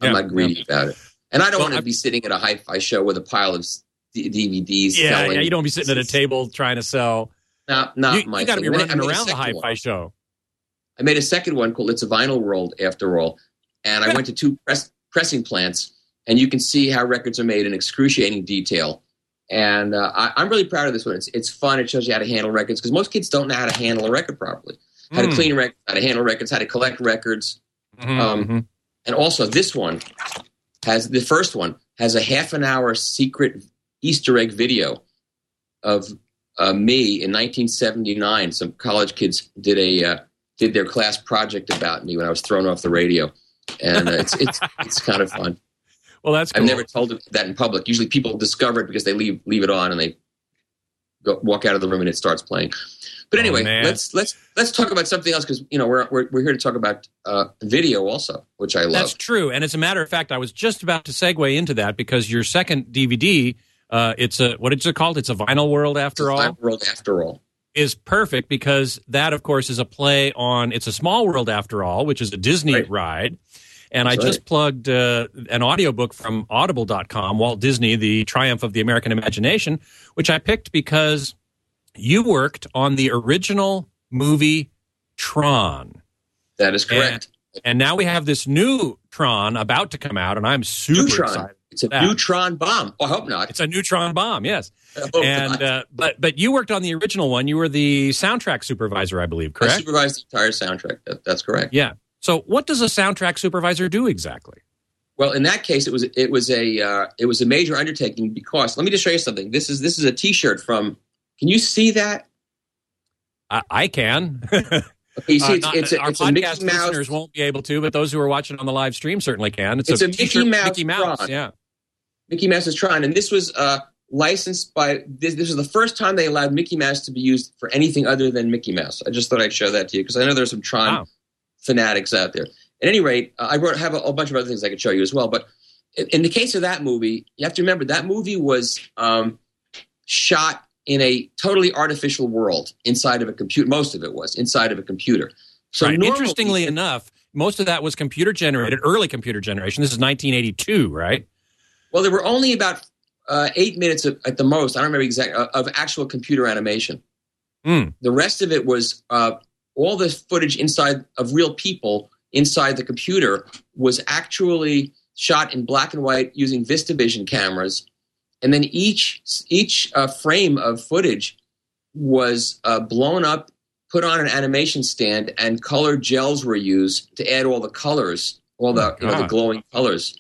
I'm Yeah, not greedy yeah. about it. And I don't Well, want to I've- be sitting at a hi-fi show with a pile of D- DVDs. Yeah, selling. yeah, you don't be sitting at a table trying to sell. Not, not You, my you got to thing. be I made- running I made a around the second hi-fi one. show. I made a second one called It's a Vinyl World, after all. And I went to two press, pressing plants, and you can see how records are made in excruciating detail. And uh, I, I'm really proud of this one. It's, it's fun. It shows you how to handle records, because most kids don't know how to handle a record properly. How Mm. to clean records, how to handle records, how to collect records. Mhm, Um, mhm. And also, this one has, the first one has a half an hour secret Easter egg video of uh, me in nineteen seventy-nine. Some college kids did a uh, did their class project about me when I was thrown off the radio, and uh, it's it's it's kind of fun. Well, that's cool. I've never told that in public. Usually, people discover it because they leave leave it on and they go walk out of the room and it starts playing. But anyway, Oh, man. let's let's let's talk about something else, because you know we're, we're we're here to talk about uh, video also, which I love. That's true. And as a matter of fact, I was just about to segue into that, because your second D V D, uh, it's a, what is it called? It's a Vinyl World After All. Vinyl World After All is perfect, because that, of course, is a play on It's a Small World After All, which is a Disney Right. ride. And That's I just right. plugged uh, an audiobook from audible dot com, Walt Disney, The Triumph of the American Imagination, which I picked because you worked on the original movie Tron. That is correct. And now we have this new Tron about to come out, and I'm super Neutron. excited. It's a that. neutron bomb. Oh, I hope not. It's a neutron bomb, yes. I hope And not. uh, but but you worked on the original one. You were the soundtrack supervisor, I believe, I correct? supervised the entire soundtrack. That, that's correct. Yeah. So what does a soundtrack supervisor do exactly? Well, in that case, it was it was a uh, it was a major undertaking, because let me just show you something. This is this is a T-shirt from. Can you see that? I, I can. Okay, you see, Uh, it's, not- it's a, our it's a podcast Mickey Mouse. listeners won't be able to, but those who are watching on the live stream certainly can. It's, It's a Mickey t-shirt- Mouse Mickey Mouse, Tron. yeah. Mickey Mouse is Tron, and this was uh, licensed by. This, this was the first time they allowed Mickey Mouse to be used for anything other than Mickey Mouse. I just thought I'd show that to you, because I know there's some Tron Wow. fanatics out there. At any rate, uh, I wrote have a, a bunch of other things I could show you as well. But in, in the case of that movie, you have to remember that movie was um, shot in a totally artificial world inside of a computer. Most of it was inside of a computer. So Right. normally- Interestingly enough, most of that was computer generated, early computer generation. This is nineteen eighty-two, right? well, there were only about uh, eight minutes of, at the most. I don't remember exactly uh, of actual computer animation. Mm. The rest of it was uh, all the footage inside of real people inside the computer was actually shot in black and white using VistaVision cameras, and then each each uh, frame of footage was uh, blown up, put on an animation stand, and colored gels were used to add all the colors, all the, you know, the God. glowing colors,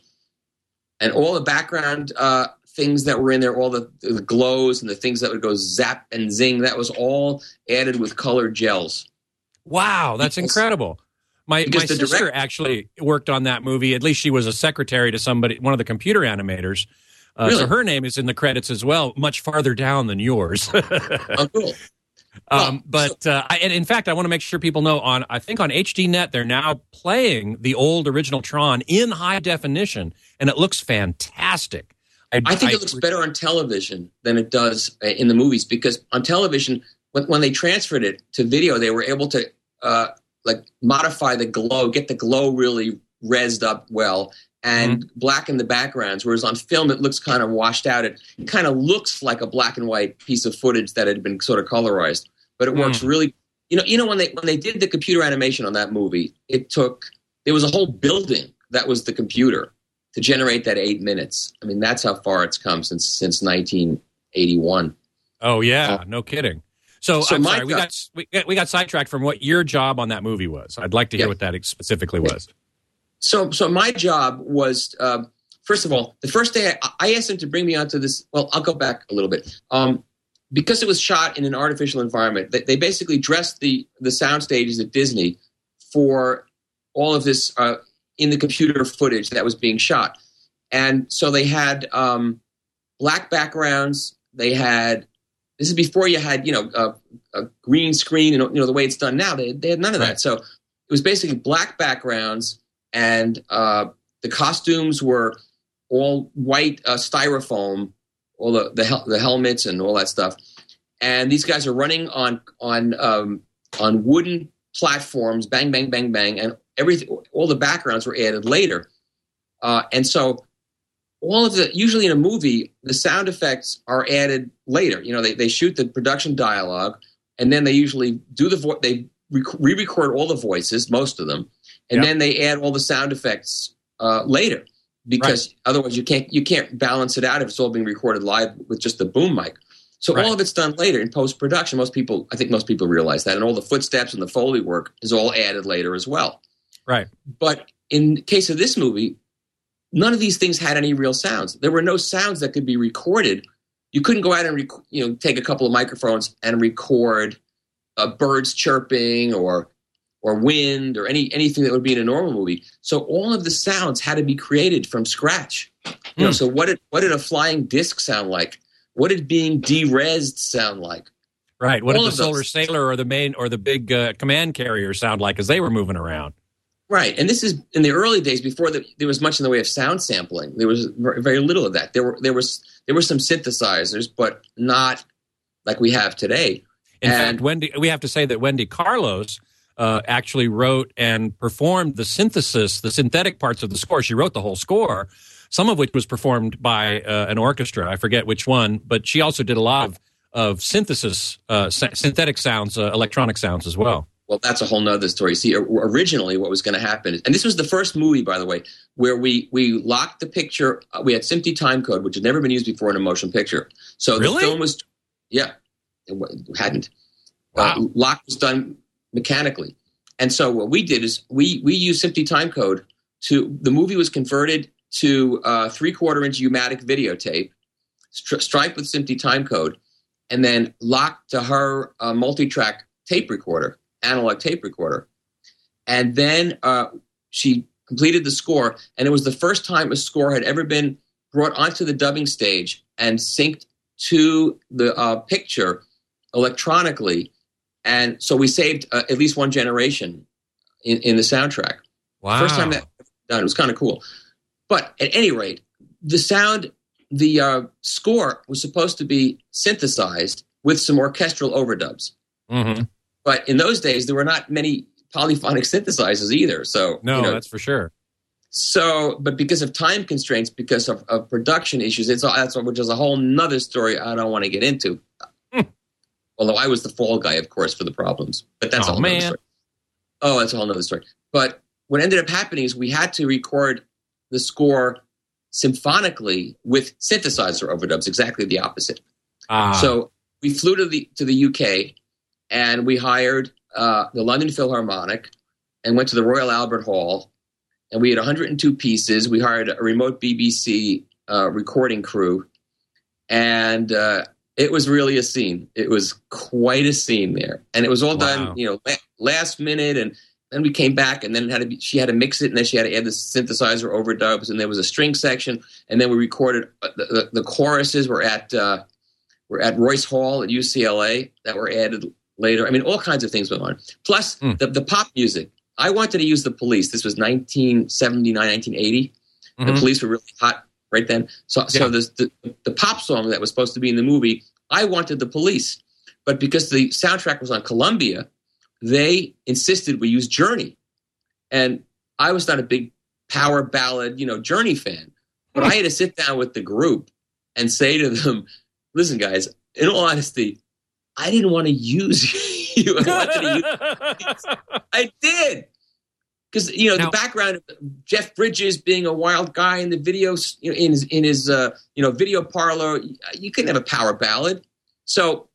and all the background uh, things that were in there, all the, the glows and the things that would go zap and zing. That was all added with colored gels. Wow, that's Because- incredible. My because my the sister direct- actually worked on that movie. At least she was a secretary to somebody, one of the computer animators. Uh, Really? So her name is in the credits as well, much farther down than yours. Oh, cool. Um, Well, but uh, I, and in fact, I want to make sure people know on I think on H D Net they're now playing the old original Tron in high definition, and it looks fantastic. I think it looks better on television than it does uh, in the movies, because on television, when, when they transferred it to video, they were able to uh, like modify the glow, get the glow really rezzed up well, and Mm-hmm. blacken the backgrounds. Whereas on film, it looks kind of washed out. It, it kind of looks like a black and white piece of footage that had been sort of colorized, but it works Mm. really. You know, you know when they when they did the computer animation on that movie, it took there was a whole building that was the computer to generate that eight minutes. I mean, that's how far it's come since since nineteen eighty-one. Oh yeah, no kidding. So, So I'm my sorry, we job- got we got we got sidetracked from what your job on that movie was. I'd like to hear Yeah. what that specifically was. So, so my job was um, first of all, the first day I, I asked them to bring me onto this. Well, I'll go back a little bit. Um, because it was shot in an artificial environment, they, they basically dressed the the sound stages at Disney for all of this uh, in the computer footage that was being shot. And so they had um, black backgrounds. They had this is before you had you know a, a green screen and you know the way it's done now. They they had none of Right. that. So it was basically black backgrounds, and uh, the costumes were all white uh, styrofoam, all the the, hel- the helmets and all that stuff. And these guys are running on on um, on wooden platforms, bang, bang, bang, bang, and everything. All the backgrounds were added later. Uh, and so all of the, usually in a movie, the sound effects are added later. You know, they, they shoot the production dialogue, and then they usually do the vo- they rec- re-record all the voices, most of them, and Yep. then they add all the sound effects uh, later, because Right. otherwise you can't you can't balance it out if it's all being recorded live with just the boom mic. So Right. all of it's done later in post-production. Most people, I think most people realize that, and all the footsteps and the Foley work is all added later as well. Right. But in the case of this movie, none of these things had any real sounds. There were no sounds that could be recorded. You couldn't go out and rec- you know take a couple of microphones and record uh, birds chirping or or wind or any anything that would be in a normal movie. So all of the sounds had to be created from scratch. You know, Hmm. so what did what did a flying disc sound like? What did being de-resed sound like? Right. What All did of the Solar those. Sailor or the main or the big uh, command carrier sound like as they were moving around? Right, and this is in the early days before the, there was much in the way of sound sampling. There was very, very little of that. There were there was there were some synthesizers, but not like we have today. In And- fact, Wendy, we have to say that Wendy Carlos uh, actually wrote and performed the synthesis, the synthetic parts of the score. She wrote the whole score, some of which was performed by uh, an orchestra. I forget which one, but she also did a lot of, of synthesis, uh, sy- synthetic sounds, uh, electronic sounds as well. Well, that's a whole nother story. See, originally what was going to happen, and this was the first movie, by the way, where we we locked the picture. Uh, we had SMPTE timecode, which had never been used before in a motion picture. So Really? the film was, yeah, it wa- hadn't. Wow. Uh, lock was done mechanically, and so what we did is we we used SMPTE timecode to. The movie was converted to uh, three quarter inch U-matic videotape, stri- striped with SMPTE timecode, and then locked to her uh, multi-track tape recorder. Analog tape recorder. And then uh, she completed the score, and it was the first time a score had ever been brought onto the dubbing stage and synced to the uh, picture electronically. And so we saved uh, at least one generation in, in the soundtrack. Wow. First time that was done. It was kind of cool. But at any rate, the sound, the uh, score was supposed to be synthesized with some orchestral overdubs. Mm-hmm. But in those days, there were not many polyphonic synthesizers either. So No, you know, that's for sure. so, but because of time constraints, because of, of production issues, it's that's which is a whole nother story I don't want to get into. Hmm. Although I was the fall guy, of course, for the problems. But that's Oh, a whole nother man. story. Oh, that's a whole nother story. But what ended up happening is we had to record the score symphonically with synthesizer overdubs, exactly the opposite. Ah. So we flew to the to the U K. And we hired uh, the London Philharmonic and went to the Royal Albert Hall. And we had one hundred two pieces. We hired a remote B B C uh, recording crew. And uh, it was really a scene. It was quite a scene there. And it was all Wow. done, you know, la- last minute. And then we came back, and then it had to be, she had to mix it, and then she had to add the synthesizer overdubs. And there was a string section. And then we recorded uh, the, the, the choruses were at, uh, were at Royce Hall at U C L A that were added later. I mean, all kinds of things went on. Plus, Mm. the, the pop music. I wanted to use the Police. This was nineteen seventy-nine, nineteen eighty. Mhm. The Police were really hot right then. So, so Yeah. this, the, the pop song that was supposed to be in the movie, I wanted the Police. But because the soundtrack was on Columbia, they insisted we use Journey. And I was not a big power ballad, you know, Journey fan. But I had to sit down with the group and say to them, listen, guys, in all honesty, I didn't want to use you. I wanted to use I did. Because, you know, Now- the background of Jeff Bridges being a wild guy in the videos, you know, in his, in his uh, you know, video parlor, you couldn't have a power ballad. So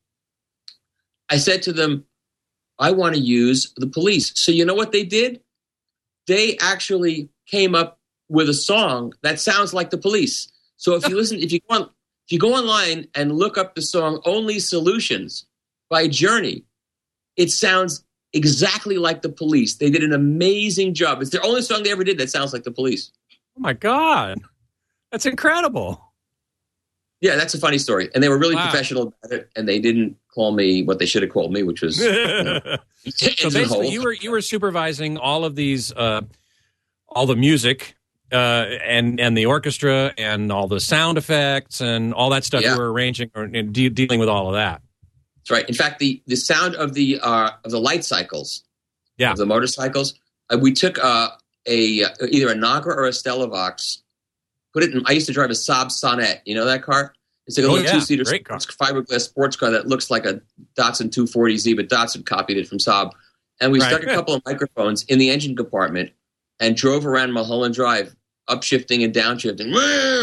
I said to them, I want to use the Police. So you know what they did? They actually came up with a song that sounds like the Police. So if you listen, if you go on, if you go online and look up the song Only Solutions by Journey, it sounds exactly like the Police. They did an amazing job. It's their only song they ever did that sounds like the Police. Oh, my God. That's incredible. Yeah, that's a funny story. And they were really Wow. professional about it, and they didn't call me what they should have called me, which was you know, So engine basically, hole. you were you were supervising all of these, uh, all the music, uh, and and the orchestra, and all the sound effects, and all that stuff. Yeah. You were arranging or and de- dealing with all of that. That's right. In fact, the, the sound of the uh, of the light cycles, Yeah. of the motorcycles, uh, we took uh, a uh, either a Nagra or a Stellavox. Put it in. I used to drive a Saab Sonnet. You know that car? It's like a Oh, little yeah. two-seater Great car. fiberglass sports car that looks like a Datsun two forty Z, but Datsun copied it from Saab. And we Right. stuck a couple of microphones in the engine compartment and drove around Mulholland Drive, upshifting and downshifting,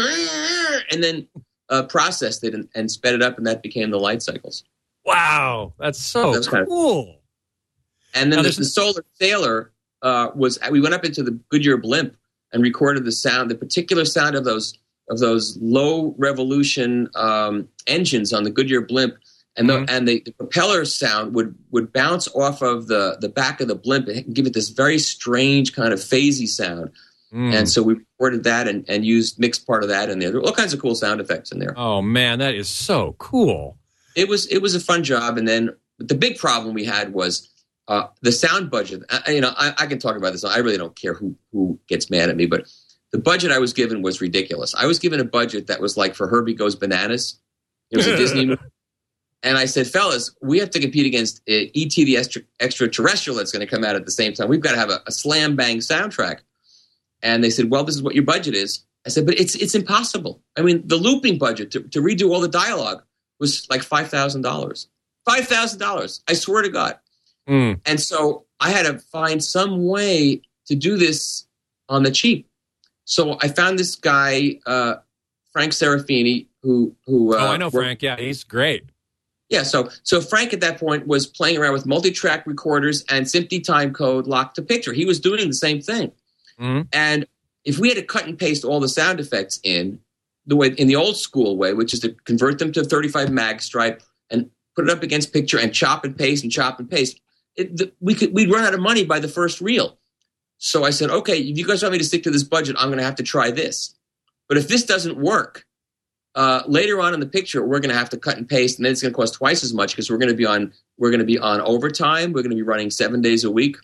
and then uh, processed it and, and sped it up, and that became the light cycles. Wow, that's so That's kind of- cool. And then Now, the, there's- the Solar Sailor uh, was. We went up into the Goodyear Blimp and recorded the sound, the particular sound of those of those low revolution um, engines on the Goodyear Blimp, and the Mhm. and the, the propeller sound would would bounce off of the the back of the blimp and give it this very strange kind of phasey sound. Mm. And so we recorded that and, and used mixed part of that in there. There were all kinds of cool sound effects in there. Oh man, that is so cool. It was it was a fun job. And then the big problem we had was uh, the sound budget. I, you know, I, I can talk about this. I really don't care who who gets mad at me, but the budget I was given was ridiculous. I was given a budget that was like for Herbie Goes Bananas. It was a Disney movie. And I said, fellas, we have to compete against uh, E T the extra, extraterrestrial that's going to come out at the same time. We've got to have a, a slam bang soundtrack. And they said, well, this is what your budget is. I said, but it's it's impossible. I mean, the looping budget to, to redo all the dialogue was like five thousand dollars. five thousand dollars. I swear to God. Mm. And so I had to find some way to do this on the cheap. So I found this guy, uh, Frank Serafini, who who. Uh, oh, I know worked- Frank. Yeah, he's great. Yeah, so so Frank at that point was playing around with multi-track recorders and SMPTE time code lock to picture. He was doing the same thing. Mm. And if we had to cut and paste all the sound effects in the way in the old school way, which is to convert them to thirty-five mag stripe and put it up against picture and chop and paste and chop and paste, it, the, we could we'd run out of money by the first reel. So I said, okay, if you guys want me to stick to this budget, I'm going to have to try this. But if this doesn't work, uh, later on in the picture, we're going to have to cut and paste, and then it's going to cost twice as much because we're going to be on we're going to be on overtime. We're going to be running seven days a week,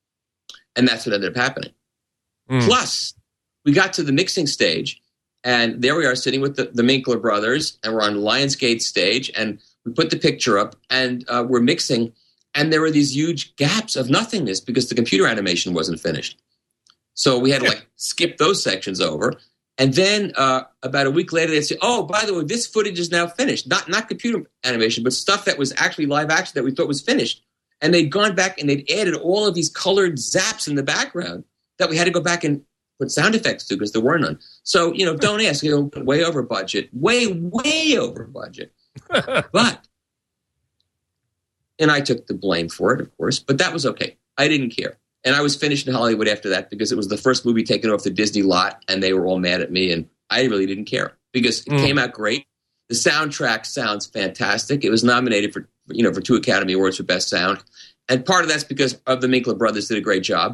and that's what ended up happening. Mm. Plus, we got to the mixing stage, and there we are sitting with the, the Minkler brothers, and we're on Lionsgate stage, and we put the picture up, and uh, we're mixing, and there were these huge gaps of nothingness because the computer animation wasn't finished. So we had to like skip those sections over. And then uh, about a week later, they'd say, oh, by the way, this footage is now finished. Not not computer animation, but stuff that was actually live action that we thought was finished. And they'd gone back and they'd added all of these colored zaps in the background that we had to go back and put sound effects to because there were none. So, you know, don't ask. You know, way over budget. Way, way over budget. But, and I took the blame for it, of course, but that was okay. I didn't care. And I was finished in Hollywood after that because it was the first movie taken off the Disney lot, and they were all mad at me, and I really didn't care because it Mm. came out great. The soundtrack sounds fantastic. It was nominated for, you know, for two Academy Awards for Best Sound, and part of that's because of the Minkler brothers did a great job.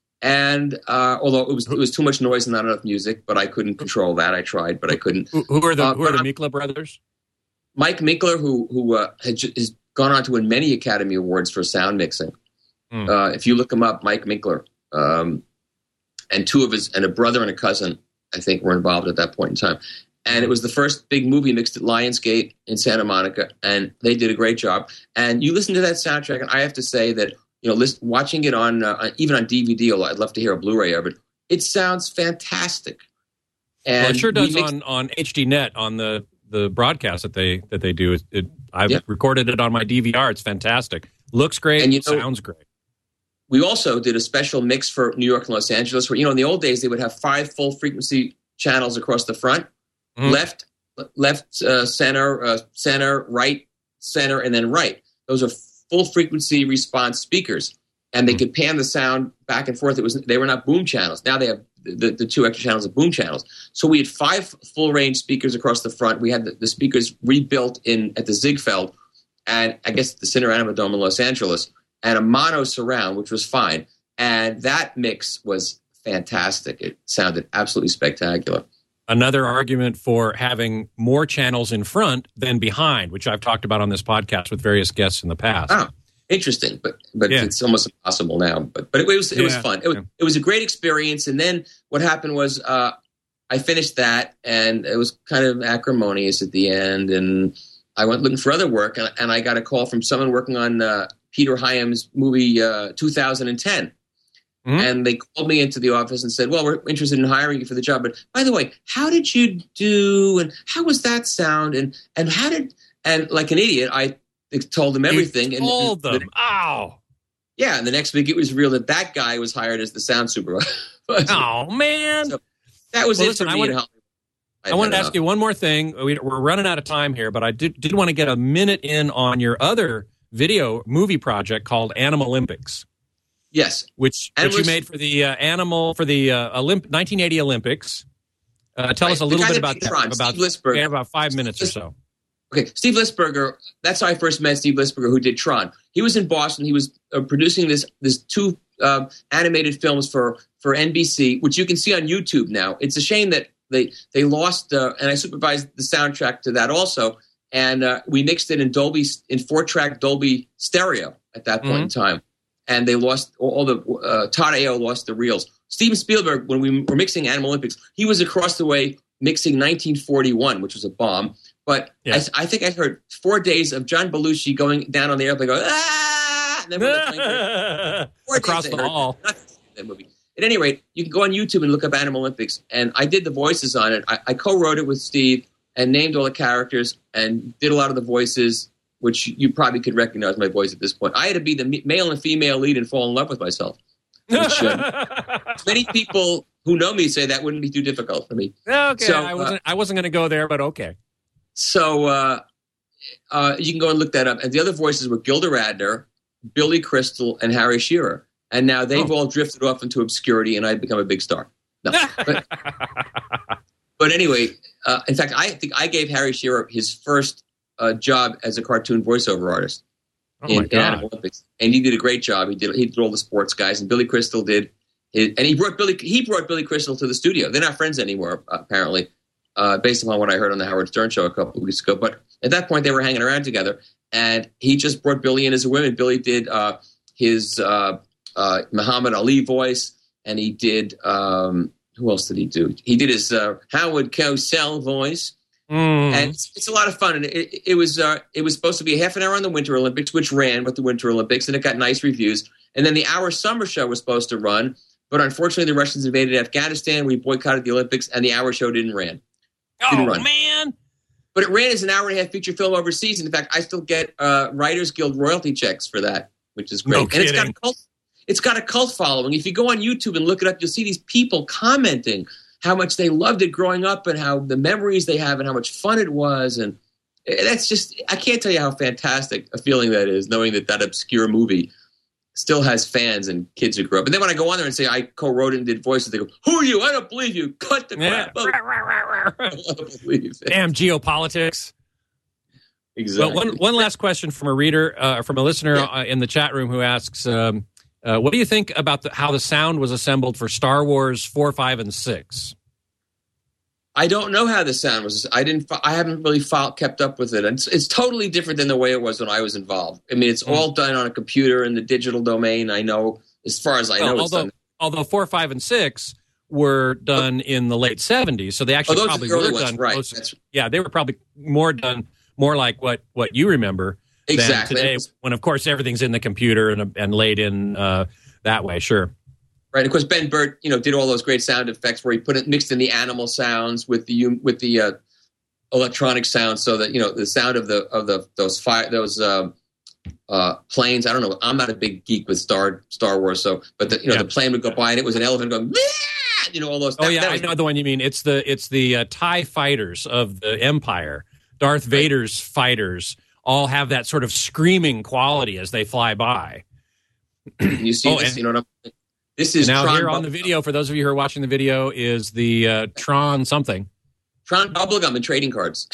And uh, although it was it was too much noise and not enough music, but I couldn't control that. I tried, but I couldn't. Who, who are the Uh, Who are but the I'm- Mikla brothers? Mike Minkler, who who uh, had, ju- has gone on to win many Academy Awards for sound mixing. Mm. Uh, if you look him up, Mike Minkler, um, and two of his and a brother and a cousin, I think, were involved at that point in time. And it was the first big movie mixed at Lionsgate in Santa Monica, and they did a great job. And you listen to that soundtrack, and I have to say that, you know, listen, watching it on uh, even on D V D, although I'd love to hear a Blu-ray of it, it sounds fantastic. And Well, it sure we does mixed- on, on H D Net on the, the broadcast that they that they do. It, it I've Yeah. recorded it on my D V R. It's fantastic. Looks great. And you know- sounds great. We also did a special mix for New York and Los Angeles where, you know, in the old days, they would have five full frequency channels across the front, Mhm. left, left, uh, center, uh, center, right, center, and then right. Those are full frequency response speakers, and they Mhm. could pan the sound back and forth. It was they were not boom channels. Now they have the, the two extra channels of boom channels. So we had five full range speakers across the front. We had the, the speakers rebuilt in at the Ziegfeld, and I guess the Cinerama Dome in Los Angeles, and a mono surround, which was fine. And that mix was fantastic. It sounded absolutely spectacular. Another argument for having more channels in front than behind, which I've talked about on this podcast with various guests in the past. Oh, interesting, but but Yeah. it's almost impossible now. But but it, was it was Yeah, fun. It was yeah. it was a great experience. And then what happened was uh, I finished that, and it was kind of acrimonious at the end. And I went looking for other work, and, and I got a call from someone working on uh, Peter Hyam's movie uh, two thousand ten. Mm-hmm. And they called me into the office and said, well, we're interested in hiring you for the job. But by the way, how did you do? And how was that sound? And and how did, and like an idiot, I told them everything. You told and, them. Ow. Yeah. And the next week it was revealed that that guy was hired as the sound supervisor. Oh, man. So that was well, it listen, for I me. want, in Hollywood. I, I want to enough. ask you one more thing. We, we're running out of time here, but I did, did want to get a minute in on your other video movie project called Animal Olympics. Yes, which, which you made for the uh, animal for the uh, Olymp- nineteen eighty Olympics. Uh, tell right. us a little bit about that. Tron, about Steve yeah, about five minutes or so. Okay, Steve Lisberger. That's how I first met Steve Lisberger, who did Tron. He was in Boston. He was uh, producing this this two uh, animated films for for N B C, which you can see on YouTube now. It's a shame that they they lost, uh, and I supervised the soundtrack to that also. And uh, we mixed it in Dolby in four track Dolby stereo at that point mm-hmm. in time. And they lost all the uh, Todd A O lost the reels. Steven Spielberg, when we were mixing Animal Olympics, he was across the way mixing nineteen forty-one, which was a bomb. But yeah. I, I think I heard four days of John Belushi going down on the airplane, going ah, and then when the plane four across the hall. That movie. At any rate, you can go on YouTube and look up Animal Olympics, and I did the voices on it. I, I co-wrote it with Steve and named all the characters and did a lot of the voices, which you probably could recognize my voice at this point. I had to be the male and female lead and fall in love with myself. Which, uh, many people who know me say that wouldn't be too difficult for me. Okay, so, I wasn't, uh, I wasn't going to go there, but okay. So uh, uh, you can go and look that up. And the other voices were Gilda Radner, Billy Crystal, and Harry Shearer. And now they've oh. all drifted off into obscurity, and I've become a big star. No, but, but anyway, uh, in fact, I think I gave Harry Shearer his first uh, job as a cartoon voiceover artist oh in, in Animal Olympics, and he did a great job. He did he did all the sports guys, and Billy Crystal did, his, and he brought Billy he brought Billy Crystal to the studio. They're not friends anymore, apparently, uh, based upon what I heard on the Howard Stern show a couple of weeks ago. But at that point, they were hanging around together, and he just brought Billy in as a woman. Billy did uh, his uh, uh, Muhammad Ali voice, and he did. Um, Who else did he do? He did his uh, Howard Cosell voice, mm. and it's, it's a lot of fun. And it, it was uh, it was supposed to be a half an hour on the Winter Olympics, which ran with the Winter Olympics, and it got nice reviews. And then the hour summer show was supposed to run, but unfortunately, the Russians invaded Afghanistan. We boycotted the Olympics, and the hour show didn't ran. Didn't oh run. man! But it ran as an hour and a half feature film overseas. And in fact, I still get uh, Writers Guild royalty checks for that, which is great. No and kidding. it's got a cult. It's got a cult following. If you go on YouTube and look it up, you'll see these people commenting how much they loved it growing up and how the memories they have and how much fun it was. And that's just, I can't tell you how fantastic a feeling that is, knowing that that obscure movie still has fans and kids who grew up. And then when I go on there and say I co-wrote it and did voices, they go, who are you? I don't believe you. Cut the crap. Yeah. I don't believe it. Damn geopolitics. Exactly. Well, one, one last question from a reader, uh, from a listener Yeah. uh, in the chat room who asks, um, Uh, what do you think about the, how the sound was assembled for Star Wars four, five, and six? I don't know how the sound was. I didn't. I haven't really fought, kept up with it. It's, it's totally different than the way it was when I was involved. I mean, it's mm. all done on a computer in the digital domain. I know, as far as I well, know, although, it's done. Although four, five, and six were done oh. in the late seventies, so they actually oh, those probably are the early were ones, done. Right. Closer, That's, yeah, they were probably more done, more like what, what you remember exactly. than today, when of course everything's in the computer and and laid in. Uh, That way, sure. Right. Of course, Ben Burt, you know, did all those great sound effects where he put it mixed in the animal sounds with the with the uh, electronic sounds, so that you know the sound of the of the those fire those uh, uh, planes. I don't know. I'm not a big geek with Star Star Wars, so but the, you know yeah. the plane would go by and it was an elephant going. Meow! You know all those. Oh that, yeah, that was, I know the one you mean. It's the it's the uh, TIE fighters of the Empire. Darth right. Vader's fighters all have that sort of screaming quality as they fly by. You see oh, this, and, you know what I'm This is now Tron here on the video, for those of you who are watching the video, is the uh, Tron something. Tron bubblegum and trading cards.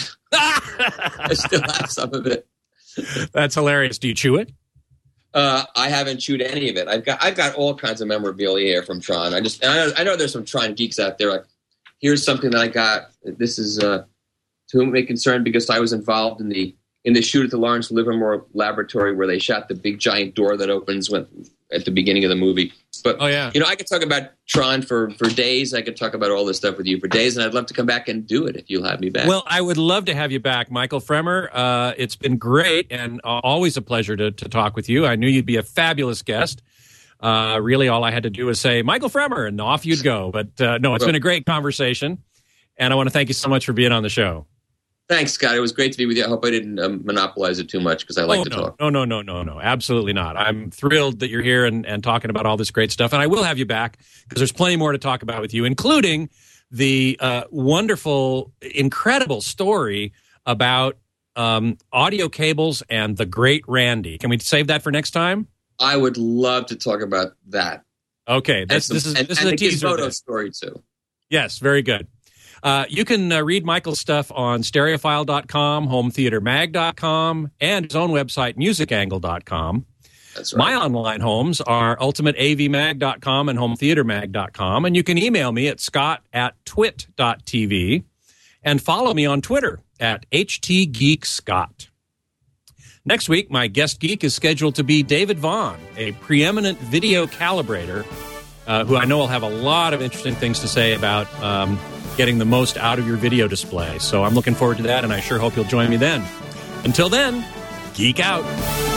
I still have some of it. That's hilarious. Do you chew it? Uh, I haven't chewed any of it. I've got I've got all kinds of memorabilia here from Tron. I just I know, I know there's some Tron geeks out there. Like, here's something that I got. This is uh, to whom it may concern, because I was involved in the in the shoot at the Lawrence Livermore Laboratory where they shot the big giant door that opens when, at the beginning of the movie. But, oh, yeah. you know, I could talk about Tron for, for days. I could talk about all this stuff with you for days, and I'd love to come back and do it if you'll have me back. Well, I would love to have you back, Michael Fremer. Uh, it's been great and uh, always a pleasure to, to talk with you. I knew you'd be a fabulous guest. uh, really all I had to do was say, Michael Fremer, and off you'd go. But uh, no, it's been a great conversation. And I want to thank you so much for being on the show. Thanks, Scott. It was great to be with you. I hope I didn't um, monopolize it too much because I like oh, to no, talk. No, no, no, no, no. Absolutely not. I'm thrilled that you're here and, and talking about all this great stuff. And I will have you back because there's plenty more to talk about with you, including the uh, wonderful, incredible story about um, audio cables and the great Randy. Can we save that for next time? I would love to talk about that. Okay. This, some, this is, and, this and is a the teaser. Gizmodo story, too. Yes, very good. Uh, you can uh, read Michael's stuff on stereophile dot com, home theater mag dot com, and his own website, music angle dot com. That's right. My online homes are ultimate a v mag dot com and home theater mag dot com, and you can email me at scott at twit dot t v and follow me on Twitter at h t geek scott. Next week, my guest geek is scheduled to be David Vaughn, a preeminent video calibrator, uh, who I know will have a lot of interesting things to say about um, getting the most out of your video display. So I'm looking forward to that, and I sure hope you'll join me then. Until then, geek out.